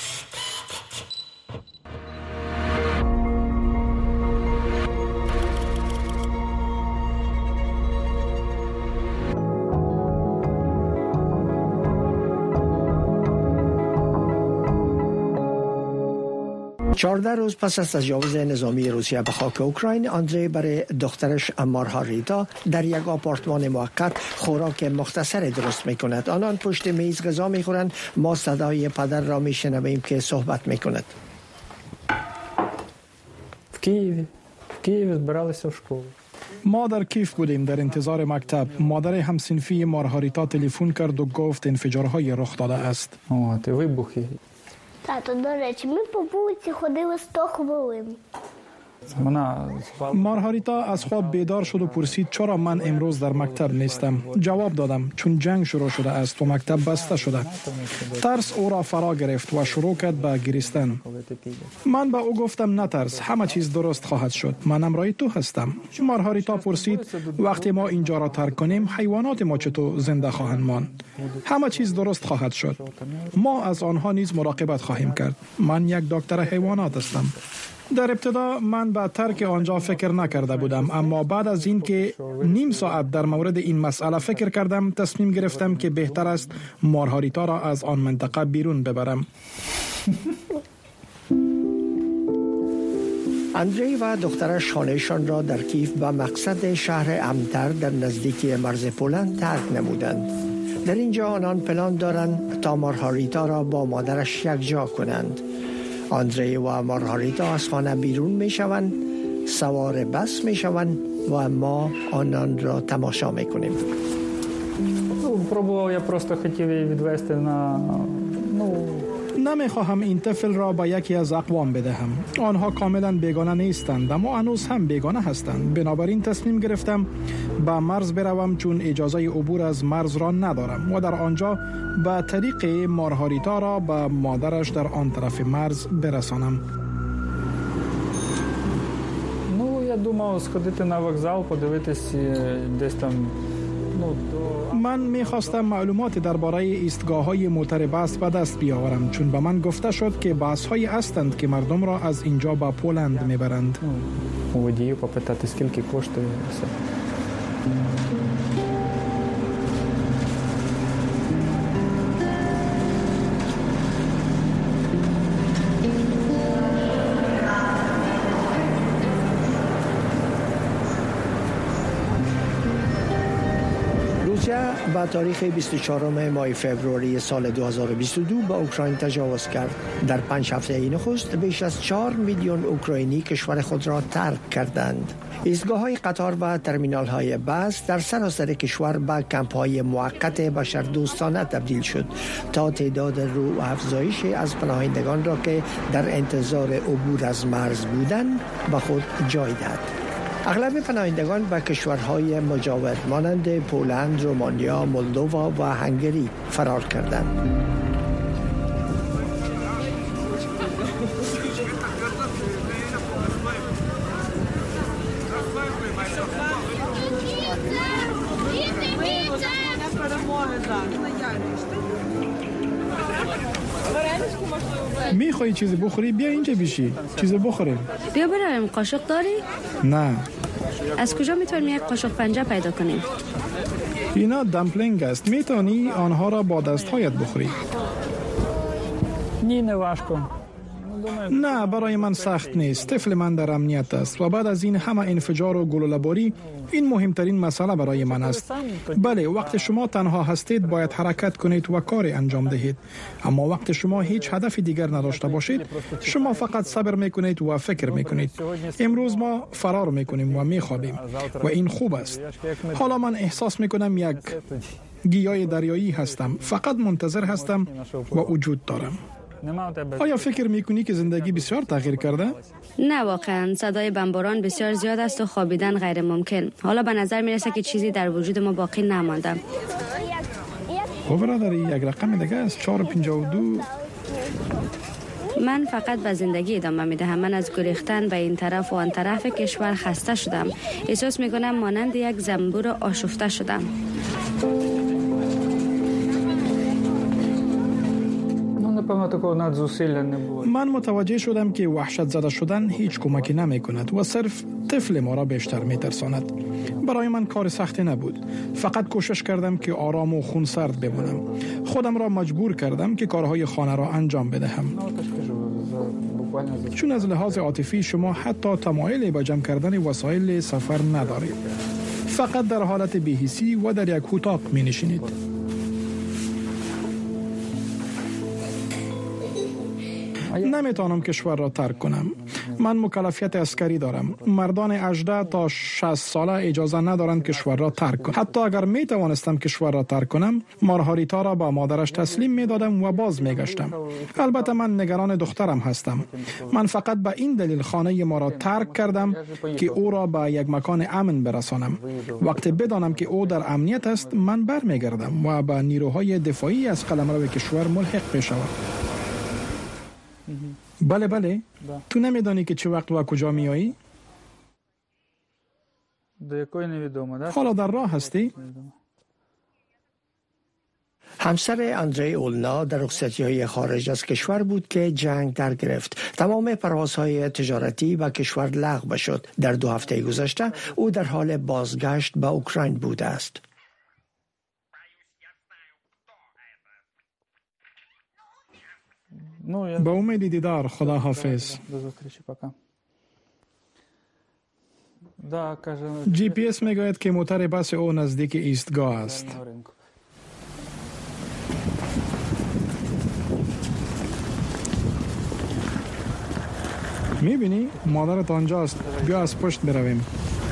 چهارده روز پس از تجاوز نظامی روسیه به خاک اوکراین، آندری برای دخترش مارهاریتا در یک آپارتمان موقت خوراک مختصری درست میکند. آنان پشت میز غذا میخورند. ما صدای پدر را میشنویم که صحبت میکند. کیف збиралися в школу. ما در کیف بودیم در انتظار مکتب. مادر همسنفی مارهاریتا تلفن کرد و گفت انفجارهای رخ داده است. Вибухи. Тато, до речі, ми по вулиці ходили 100 хвилин. مارهاریتا از خواب بیدار شد و پرسید چرا من امروز در مکتب نیستم. جواب دادم چون جنگ شروع شده است و مکتب بسته شده. ترس او را فرا گرفت و شروع کرد به گریستن. من به او گفتم نترس، همه چیز درست خواهد شد، من همراه تو هستم. مارهاریتا پرسید وقتی ما اینجا را ترک کنیم حیوانات ما چطور زنده خواهند ماند؟ همه چیز درست خواهد شد، ما از آنها نیز مراقبت خواهیم کرد. من یک دکتر حیوانات هستم. در ابتدا من به ترک آنجا فکر نکرده بودم، اما بعد از این که نیم ساعت در مورد این مسئله فکر کردم تصمیم گرفتم که بهتر است مارهاریتا را از آن منطقه بیرون ببرم. آندری و دخترش خانهشان را در کیف به مقصد شهر امن‌تر در نزدیکی مرز پولند ترک نمودند. در اینجا آنان پلان دارند تا مارهاریتا را با مادرش یکجا کنند. آندری و مارهاریتا از خانه بیرون می شوند، سوار بس می شوند و ما آنان را تماشا می کنیم. نمی خواهم این طفل را به یکی از اقوام بدهم. آنها کاملا بیگانه نیستند، اما هنوز هم بیگانه هستند. بنابراین تصمیم گرفتم به مرز بروم چون اجازه عبور از مرز را ندارم و در آنجا به طریق مارهاریتا را به مادرش در آن طرف مرز برسانم. Я думав сходити на вокзал, подивитись десь там. من می‌خواستم معلومات درباره ایستگاه‌های موتر بس به دست بیاورم چون به من گفته شد که بس‌هایی هستند که مردم را از اینجا به پولند می‌برند. водію попитати скільки коштує все. با تاریخ 24 ماه فوریه سال 2022 به اوکراین تجاوز کرد. در 5 هفته نخست بیش از 4 میلیون اوکراینی کشور خود را ترک کردند. ایستگاه‌های قطار و ترمینال‌های بس در سراسر کشور به کمپ‌های موقت بشردوستانه تبدیل شد تا تعداد رو افزایش از پناهندگان را که در انتظار عبور از مرز بودند به خود جای داد. اغلب پناهندگان به کشورهای مجاور مانند پولند، رومانیا، مولدووا و هنگری فرار کردند. میخوایی چیزی بخوری؟ بیا اینجا بشی چیزی بخوریم. بیا بریم. قاشق داری؟ نه. از کجا میتونیم یک قاشق پنجه پیدا کنیم؟ اینا دمپلینگ است. میتونی آنها را با دستهایت بخوری؟ نه، برای من سخت نیست. طفل من در امنیت است و بعد از این همه انفجار و گلوله‌باری این مهمترین مسئله برای من است. بله، وقت شما تنها هستید باید حرکت کنید و کاری انجام دهید، اما وقت شما هیچ هدف دیگر نداشته باشید شما فقط صبر میکنید و فکر میکنید. امروز ما فرار میکنیم و میخوابیم و این خوب است. حالا من احساس میکنم یک گیاه دریایی هستم، فقط منتظر هستم و وجود دارم. آیا فکر میکنی که زندگی بسیار تغییر کرده؟ نه واقعا، صدای بمباران بسیار زیاد است و خوابیدن غیر ممکن. حالا به نظر میرسه که چیزی در وجود ما باقی نمانده. برادری، یک رقم دیگه است. 452. من فقط به زندگی ادامه میدهم. من از گریختن به این طرف و آن طرف کشور خسته شدم. احساس میکنم مانند یک زنبور آشفته شدم. من متوجه شدم که وحشت زده شدن هیچ کمکی نمی کند و صرف طفل ما را بیشتر می ترساند. برای من کار سختی نبود. فقط کوشش کردم که آرام و خونسرد بمانم. خودم را مجبور کردم که کارهای خانه را انجام بدهم. چون از لحاظ عاطفی شما حتی تمایل به جمع کردن وسایل سفر ندارید. فقط در حالت بی‌حسی و در یک اتاق می نشینید. نمیتونم کشور را ترک کنم. من مکلفیت عسکری دارم. مردان 18 تا 60 ساله اجازه ندارند کشور را ترک کنند. حتی اگر میتوانستم کشور را ترک کنم، مارهاریتا را با مادرش تسلیم میدادم و باز میگشتم. البته من نگران دخترم هستم. من فقط به این دلیل خانه ما را ترک کردم که او را به یک مکان امن برسانم. وقتی بدانم که او در امنیت است، من برمیگردم و به نیروهای دفاعی از قلمرو کشور ملحق میشوم. بله. تو نمیدانی که چه وقت و کجا میایی؟ حالا در راه هستی؟ همسر اندری اولنا در رخصتی‌های خارج از کشور بود که جنگ در گرفت. تمام پروازهای تجارتی به کشور لغو شد. در 2 هفته گذشته او در حال بازگشت به اوکراین بوده است. با امید دیدار. خدا حافظ. جی پی اس میگوید که موتر بس او نزدیک ایستگاه است. میبینی؟ مادرت آنجاست. بیا از پشت برویم.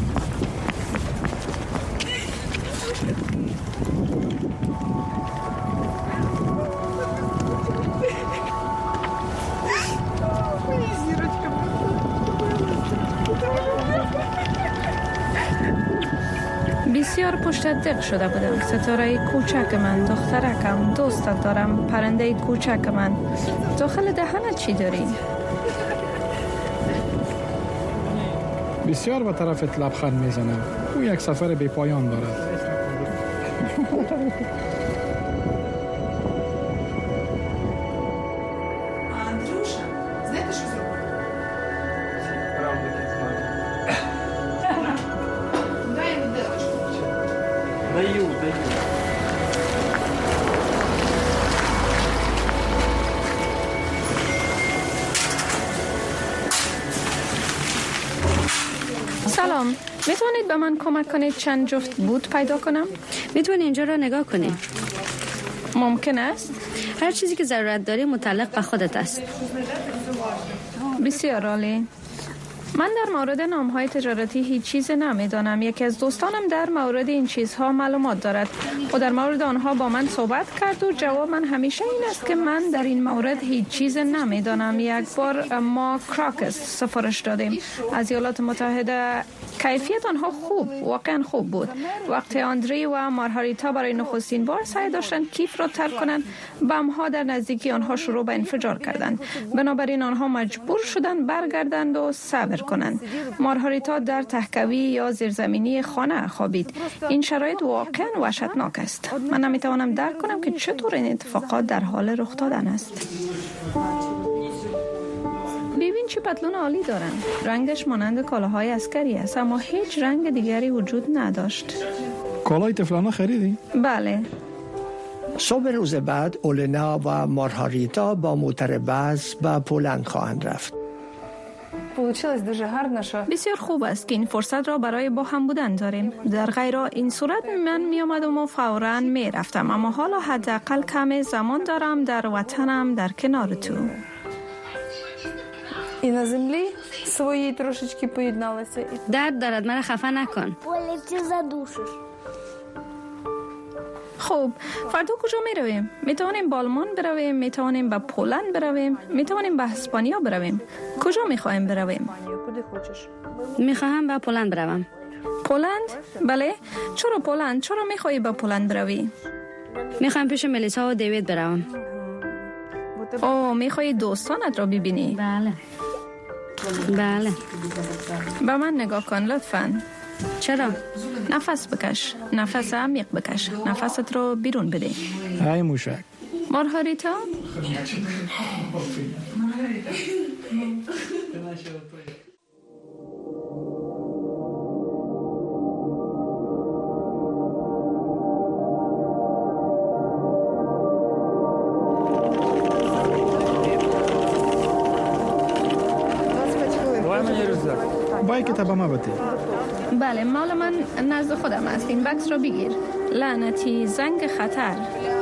بسیار پشت دق شده بودم. ستاره کوچک من، دخترکم، دوستت دارم، پرنده کوچک من. داخل دهنت چی داری؟ بسیار به طرفت لبخند میزنم. او یک سفر بی پایان دارد. سلام، میتونید به من کمک کنید چند جفت بوت پیدا کنم؟ میتونید اینجا را نگاه کنید. ممکن است؟ هر چیزی که ضرورت داری متعلق به خودت است. بسیار عالی. من در مورد نام‌های تجارتی هیچ چیز نمی‌دانم. یکی از دوستانم در مورد این چیزها معلومات دارد و در مورد آنها با من صحبت کرد و جواب من همیشه این است که من در این مورد هیچ چیز نمی‌دانم. یک بار ما کراکس سفارش دادیم از ایالات متحده. کیفیت آنها واقعا خوب بود. وقتی آندری و مارهاریتا برای نخستین بار سعی داشتند کیف را ترک کنند، بم‌ها در نزدیکی آنها شروع به انفجار کردند. بنابراین آنها مجبور شدند برگردند و صبر کنند. مارهاریتا در تهکوی یا زیرزمینی خانه خوابید. این شرایط واقعا وحشتناک است. من نمیتوانم درک کنم که چطور این اتفاقات در حال رخ دادن است. ببین چه پتلون عالی دارن. رنگش مانند کالاهای عسکری است، اما هیچ رنگ دیگری وجود نداشت. کالای طفلانه خریدی؟ بله. صبح روز بعد اولنا و مارهاریتا با موتر بس به پولند خواهند رفت. بسیار خوب است که این فرصت را برای با هم بودن داریم. در غیر این صورت من می آمدم و فوراً می رفتم، اما حالا حداقل کم زمان دارم در وطنم در کنار تو. І на землі свої трошечки поєдналися. درد دارد، مرا خفه نکن. Полети задушишь. خب فردا کجا می رویم؟ می توانیم به آلمان برویم، می توانیم به پولند برویم، می توانیم به اسپانیا برویم. کجا می خواهیم برویم؟ می خواهم به پولند بروم. پولند؟ بله. چرا پولند؟ چرا می خواهی به پولند بروی؟ می خواهم پیش ملیسا و دیوید بروم. او می خواهی دوستانت را ببینی؟ بله. بله. به من نگاه کن لطفاً. چرا؟ نفس بکش، نفس عمیق بکش، نفست رو بیرون بده. ای موشک. مارهاریتا؟ بایی که تبا ما بده. بله مال من نزد خودم است. این بکس رو بگیر. لعنتی زنگ خطر.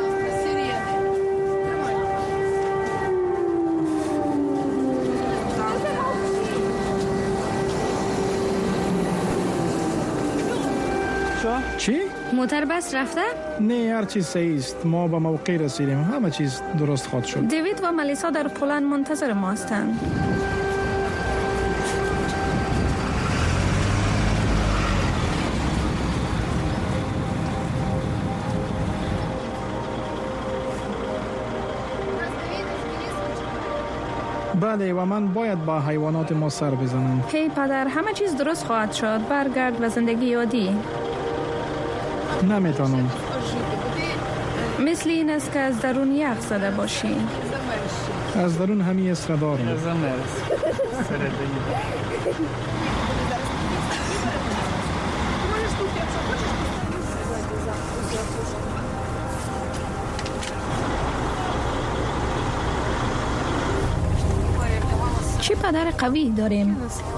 چی؟ موتر بس رفته؟ نه هر چیز صحیح است. ما به موقع رسیدیم. همه چیز درست خواهد شد. دیوید و ملیسا در پولند منتظر ما هستند. بله و من باید با حیوانات ما سر بزنم. هی پدر، همه چیز درست خواهد شد. برگرد به زندگی عادی. نمیتونم. مثل این است که از درون یخ زده باشی. از درون همی اسره دارم. چی پدر قوی داریم؟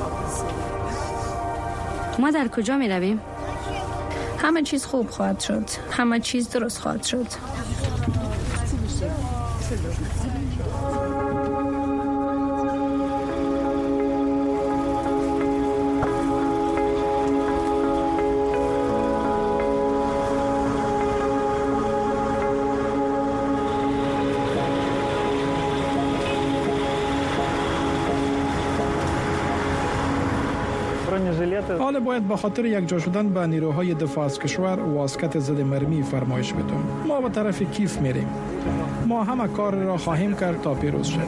ما در کجا می رویم؟ همه چیز خوب خواهد شد. همه چیز درست خواهد شد. حالا باید به خاطر یک جا شدن به نیروهای دفاع از کشور واسکت ضد مرمی فرمایش بدم. ما به طرف کیف میریم. ما همه کار را خواهیم کرد تا پیروز شویم.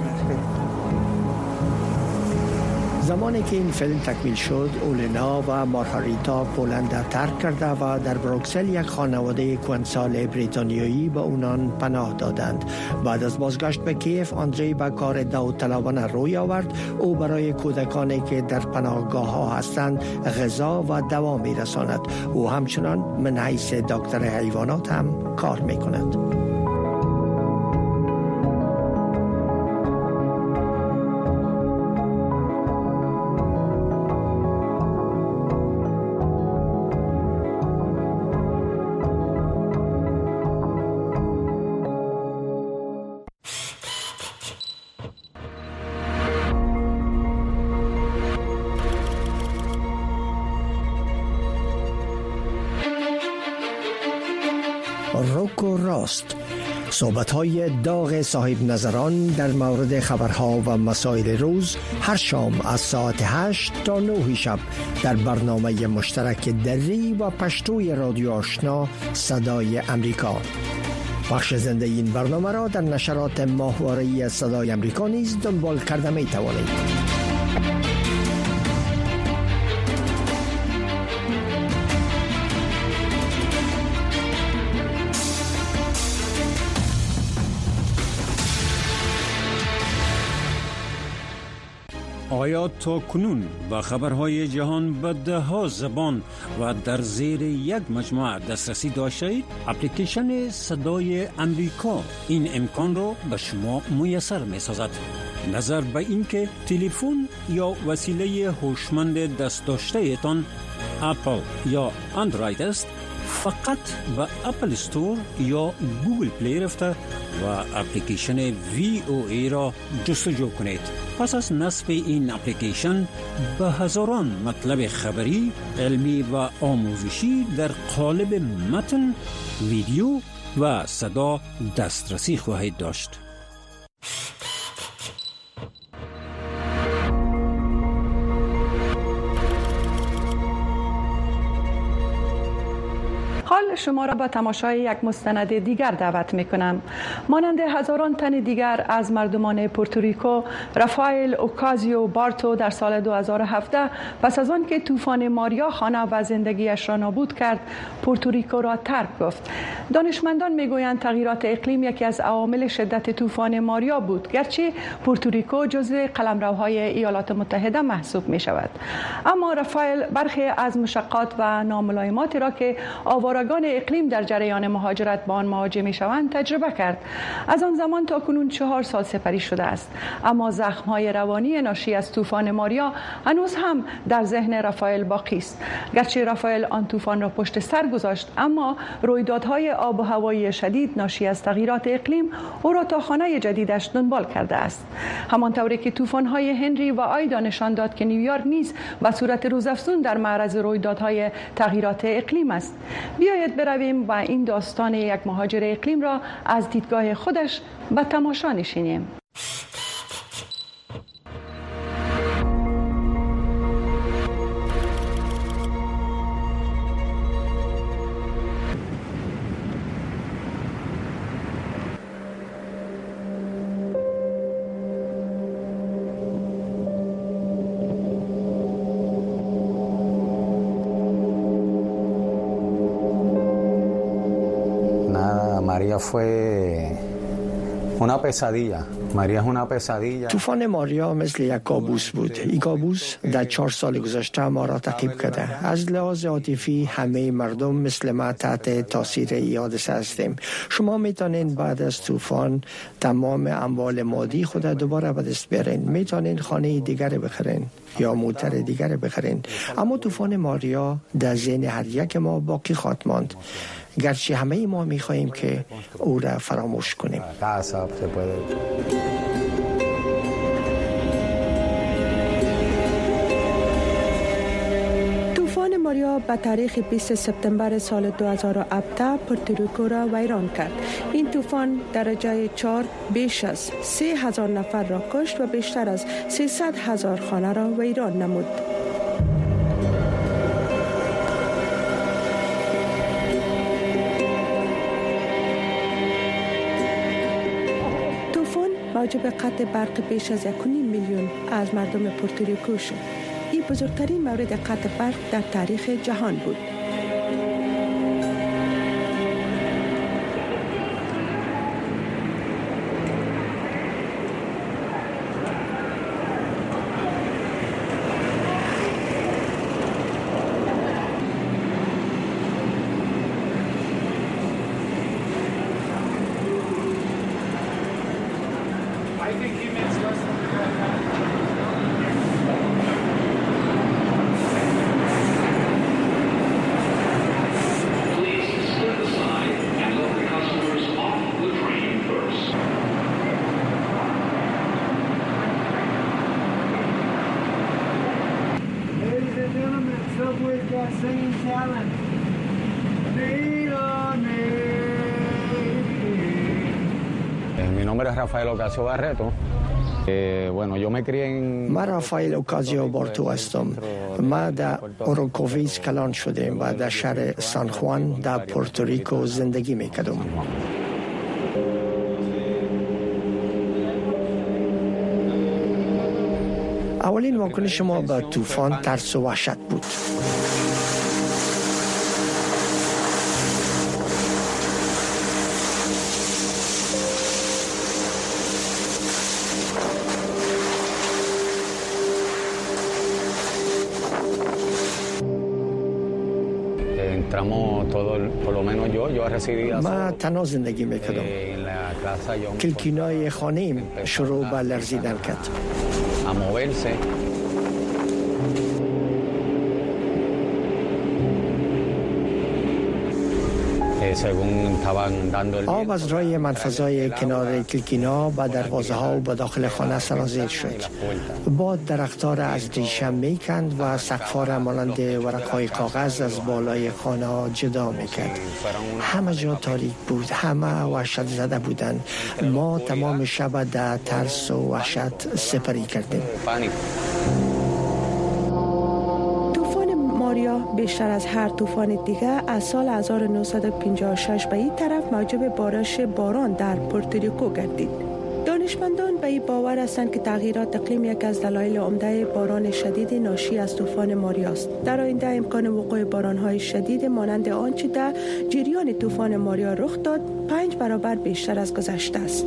زمانی که این فیلم تکمیل شد، اولنا و مارهاریتا پولند ترک کرده و در بروکسل یک خانواده کهنسال بریتانیایی به اونان پناه دادند. بعد از بازگشت به کیف، آندری به کار داوطلبانه روی آورد. او برای کودکانی که در پناهگاه ها هستند غذا و دوا میرساند. او همچنان من حیث دکتر حیوانات هم کار میکند. روک و راست، صحبت‌های داغ صاحب نظران در مورد خبرها و مسائل روز هر شام از ساعت 8 تا 9 شب در برنامه مشترک دری و پشتوی رادیو آشنا صدای امریکا. بخش زنده این برنامه را در نشرات ماهواره‌ای صدای امریکا نیز دنبال کرده می توانید. آیا تا کنون با خبرهای جهان به 10 زبان و در زیر یک مجموعه دسترسی داشتید؟ اپلیکیشن صدای امریکا این امکان را به شما میسر می‌سازد. نظر به اینکه تلفن یا وسیله هوشمند دست داشته تان اپل یا اندروید است، فقط به اپل استور یا گوگل پلی رفته و اپلیکیشن VOA را جستجو کنید. پس از نصب این اپلیکیشن به هزاران مطلب خبری، علمی و آموزشی در قالب متن، ویدیو و صدا دسترسی خواهید داشت. حال شما را به تماشای یک مستند دیگر دعوت می‌کنم. مانند هزاران تن دیگر از مردمان پورتوریکو، رافائل اوکازیو بارتو در سال 2017 پس از آن که طوفان ماریا خانه و زندگیش را نابود کرد، پورتوریکو را ترک گفت. دانشمندان میگویند تغییرات اقلیم یکی از عوامل شدت طوفان ماریا بود، گرچه پورتوریکو جزو قلمروهای ایالات متحده محسوب می شود. اما رافائل برخی از مشقات و ناملایماتی را که آوارگان اقلیم در جریان مهاجرت با آن مواجه می شوند تجربه کرد. از آن زمان تا کنون 4 سال سپری شده است، اما زخم‌های روانی ناشی از طوفان ماریا هنوز هم در ذهن رافائل باقی است. گرچه رافائل آن طوفان را پشت سر گذاشت، اما رویدادهای آب و هوایی شدید ناشی از تغییرات اقلیم او را تا خانه جدیدش دنبال کرده است. همانطوری که طوفان‌های هنری و آیدا نشان داد که نیویورک نیز به صورت روزافزون در معرض رویدادهای تغییرات اقلیم است. بیایید برویم و این داستان یک مهاجر اقلیم را از دیدگاه خودش به تماشا نشینیم. María fue una pesadilla. María es una pesadilla. طوفان ماریا مثل یک کابوس بود. این کابوس در 4 سال گذشته ما را تعقیب کرده. از لحاظ عاطفی همه مردم مثل ما تحت تاثیر این حادثه هستیم. شما میتونین بعد از طوفان تمام اموال مادی خود دوباره به دست بیارین. میتونین خانه دیگر بخرین یا موتر دیگر بخرین. اما طوفان ماریا در ذهن هر یک ما باقی خواهد ماند. گرچه همه ما میخواهیم که او را فراموش کنیم. طوفان ماریا به تاریخ 20 سپتامبر سال 2017 پورتوریکو را ویران کرد. این طوفان درجه 4 بیش از 3000 نفر را کشت و بیشتر از 300,000 خانه را ویران نمود. موجب قطع برق بیش از 1.5 میلیون از مردم پورتوریکو شد. این بزرگترین مورد قطع برق در تاریخ جهان بود. Mi nombre es Rafael Ocasio Barreto. من رافائل اوکازیو بارتو هستم. ما در اوروکوویز کلان شدیم و در شهر سان خوان در پورتوریکو زندگی میکردم. اولین واکنش ما به طوفان ترس و وحشت بود. ما تنها زندگی میکردم. کلکینای خانه‌ام شروع به لرزیدن کرد. آب از رای منفذهای کنار کلکینا به دروازه ها و به داخل خانه سرازیر شد. باد درخت‌ها را از ریشه میکند و سقف‌ها را مانند ورق‌های کاغذ از بالای خانه ها جدا میکرد. همه جا تاریک بود، همه وحشت زده بودند. ما تمام شب در ترس و وحشت سپری کردیم. ماریا بیشتر از هر طوفان دیگر از سال 1956 به این طرف موجب بارش باران در پورتوریکو گردید. دانشمندان به این باور هستند که تغییرات اقلیم یک از دلایل عمده باران شدید ناشی از طوفان ماریا است. در آینده امکان وقوع باران‌های شدید مانند آنچه در جریان طوفان ماریا رخ داد 5 برابر بیشتر از گذشته است.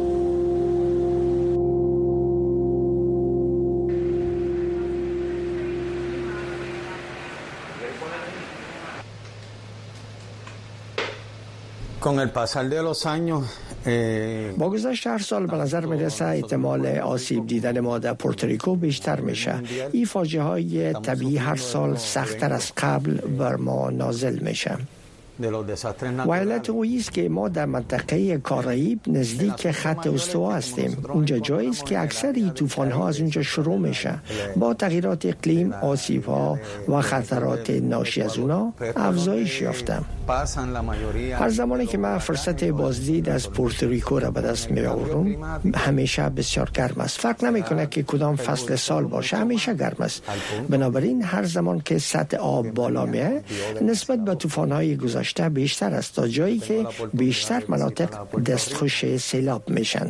با گذشت هر سال به نظر میرسه احتمال آسیب دیدن ما در پورتوریکو بیشتر میشه. این فاجعه های طبیعی هر سال سخت‌تر از قبل بر ما نازل میشه. و علت او است که ما در منطقه کارائیب نزدیک خط استوا هستیم. اونجا جایی است که اکثر این طوفان ها از اونجا شروع میشه. با تغییرات اقلیم آسیب ها و خطرات ناشی از اونا افزایش یافته. هر زمانی که من فرصت بازدید از پورتوریکو را به دست میآورم همیشه بسیار گرم است. فرق نمیکنه که کدام فصل سال باشه، همیشه گرم است. بنابراین هر زمان که سطح آب بالا میه نسبت به طوفان های گذشته بیشتر است تا جایی که بیشتر مناطق دستخوش سیلاب میشن.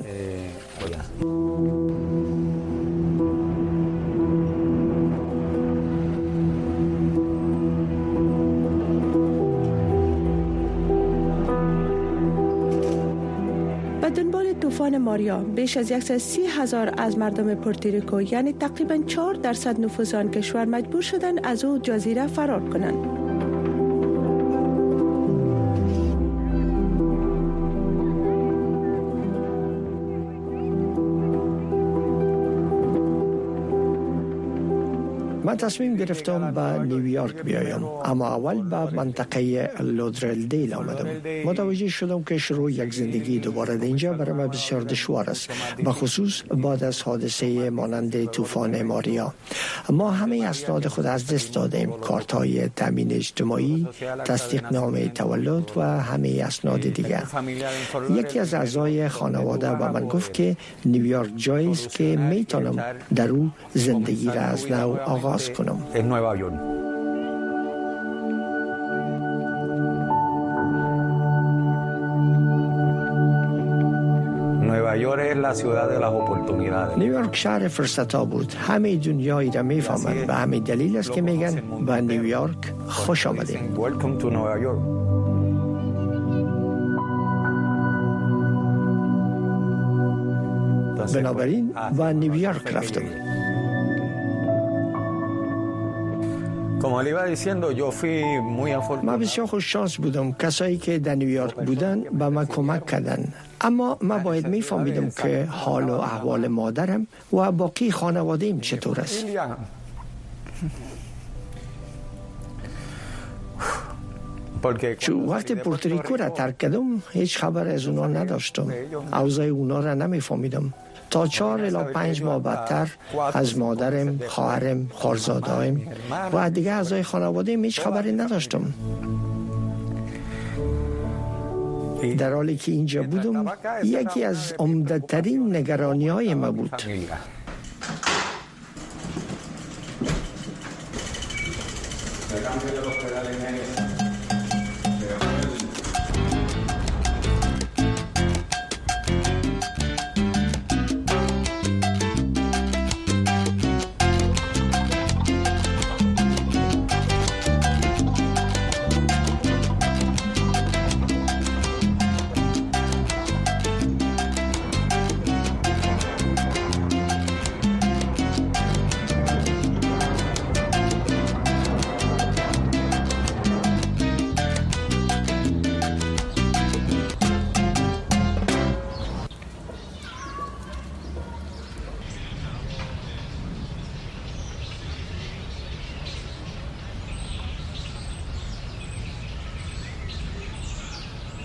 به دنبال طوفان ماریا بیش از 130,000 از مردم پورتوریکو یعنی تقریباً 4% نفوذ آن کشور مجبور شدند از او جزیره فرار کنند. من تصمیم گرفتم به نیویورک بیایم، اما اول به منطقه لودرلدیل آمدم. متوجه شدم که شروع یک زندگی دوباره اینجا برای من بسیار دشوار است، به خصوص بعد از حادثه مانند طوفان ماریا. ما همه اسناد خود از دست دادیم، کارت های تامین اجتماعی، تصدیق نامه تولد و همه اسناد دیگر. یکی از اعضای خانواده به من گفت که نیویورک جایی است که میتونم در او زندگی را از نو آغاز کنم. نیویورک شهر فرصت‌ها بود. همه دنیایی را میفهمند. به همین دلیل است که میگن به نیویورک خوش آمدیم. بنابراین به نیویورک رفتم. من بسیار خوش شانس بودم. کسایی که در نیویورک بودن به من کمک کردن، اما من باید میفهمیدم که حال و احوال مادرم و باقی خانواده‌ام چطور است. چون وقتی پورتوریکو را ترک کردم هیچ خبر از اونا نداشتم. اوضاع اونا را نمیفهمیدم. تا 4 الی 5 ماه بعدتر از مادرم، خواهرم، خالزاده‌ام و دیگه اعضای خانواده‌ام هیچ خبری نداشتم. در حالی که اینجا بودم یکی از عمده‌ترین نگرانی‌های ما بود.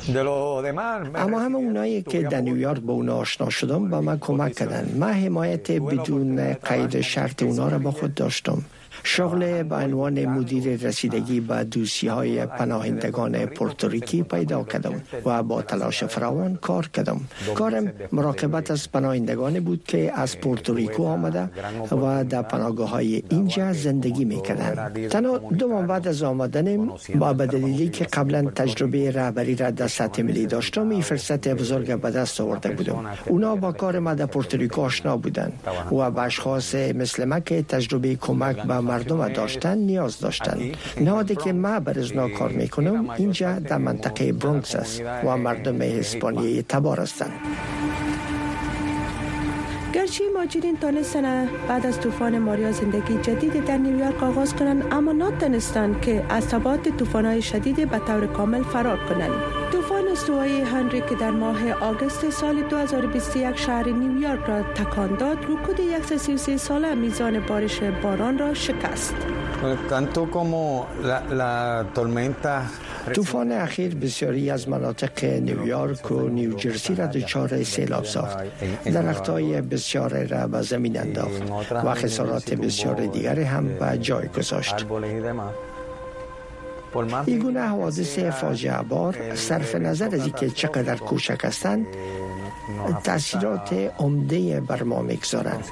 اما همه اونایی که در نیویورک با اونا آشنا شدم با من کمک کردن. من حمایت بدون قید شرط اونا را با خود داشتم. شغل به عنوان مدیر رسیدگی به دوسیه‌های پناهندگان پورتوریکی پیدا کردم و با تلاش فراوان کار کردم. کارم مراقبت از پناهندگان بود که از پورتوریکو آمده و در پناهگاه‌های اینجا زندگی می‌کردند. تنها 2 ماه بعد از آمدنم با دلیلی که قبلا تجربه رهبری را در سطح ملی داشتم، این فرصت بزرگ به دست آورده بودم. اونا با کار ما در پورتوریکو آشنا بودند و به اشخاص مثل من که تجربه کمک به مردم داشتن نیاز داشتن. نهادی که ما برزنا کار میکنم اینجا در منطقه برونکس است و مردم هسپانیایی تبار هستند. گرچه مهاجرین تانستن بعد از طوفان ماریا زندگی جدید در نیویورک آغاز کنند، اما نتونستند که از تبعات طوفان‌های شدید به طور کامل فرار کنند. طوفان استوایی هنری که در ماه آگوست سال 2021 شهر نیویورک را تکان داد، رکود 133 ساله میزان بارش باران را شکست. طوفان اخیر بسیاری از مناطق نیویورک و نیوجرسی را دچار سیلاب ساخت. درخت‌های بسیار را به زمین انداخت و خسارات بسیار دیگر هم به جای گذاشت. این گونه حوادث فاجعه بار صرف نظر از اینکه چقدر کوچک هستند تأثیرات عمده بر ما می‌گذارند.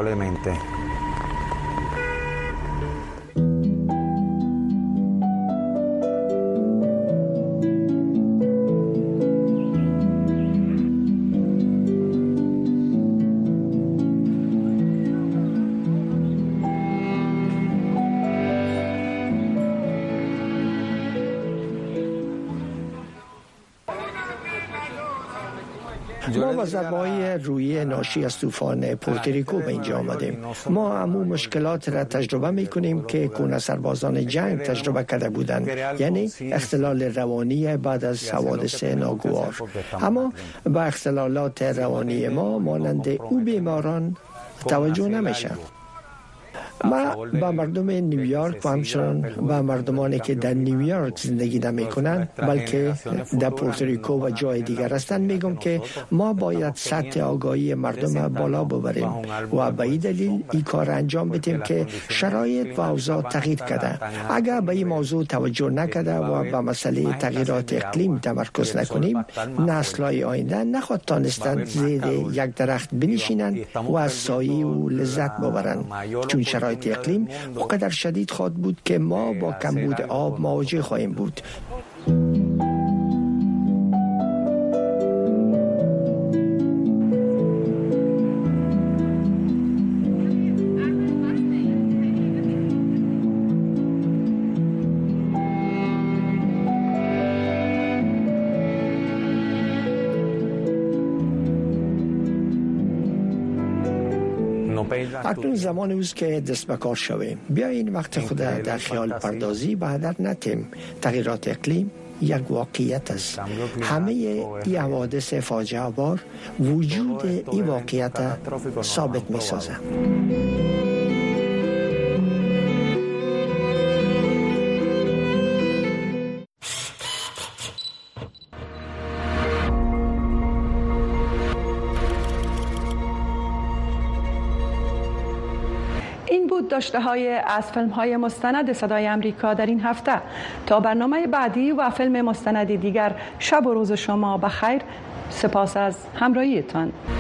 ما با ضربه‌های روحی ناشی از طوفان پورتوریکو به اینجا آمدیم. ما همون مشکلات را تجربه می‌کنیم که کونه سربازان جنگ تجربه کرده بودند، یعنی اختلال روانی بعد از حوادث ناگوار. اما با اختلالات روانی ما مانند او بیماران توجه نمیشه. ما با مردم نیویورک و همچنان با مردمانی که در نیویورک زندگی نمی‌کنند بلکه در پورتوریکو و جای دیگر هستند میگم که ما باید سطح آگاهی مردم بالا ببریم و به این دلیل این کار انجام بدیم که شرایط و اوضاع تغییر کرده. اگر به این موضوع توجه نکرده و به مسئله تغییرات اقلیم تمرکز نکنیم، نسل‌های آینده نخواهد تانستند زیر یک درخت بنشینند و از سایه و لذت ببرند، چون شرایط اقلیم بقدر شدید خواهد بود که ما با کمبود آب مواجه خواهیم بود. اکنون زمان اوست که دست به کار شویم. بیایین وقت خود در خیال پردازی به هدر نتیم. تغییرات اقلیم یک واقعیت است. همه این حوادث فاجعه بار وجود این واقعیت ثابت می سازه. داشته های از فیلم های مستند صدای امریکا در این هفته. تا برنامه بعدی و فیلم مستند دیگر، شب و روز شما بخیر. سپاس از همراهیتان.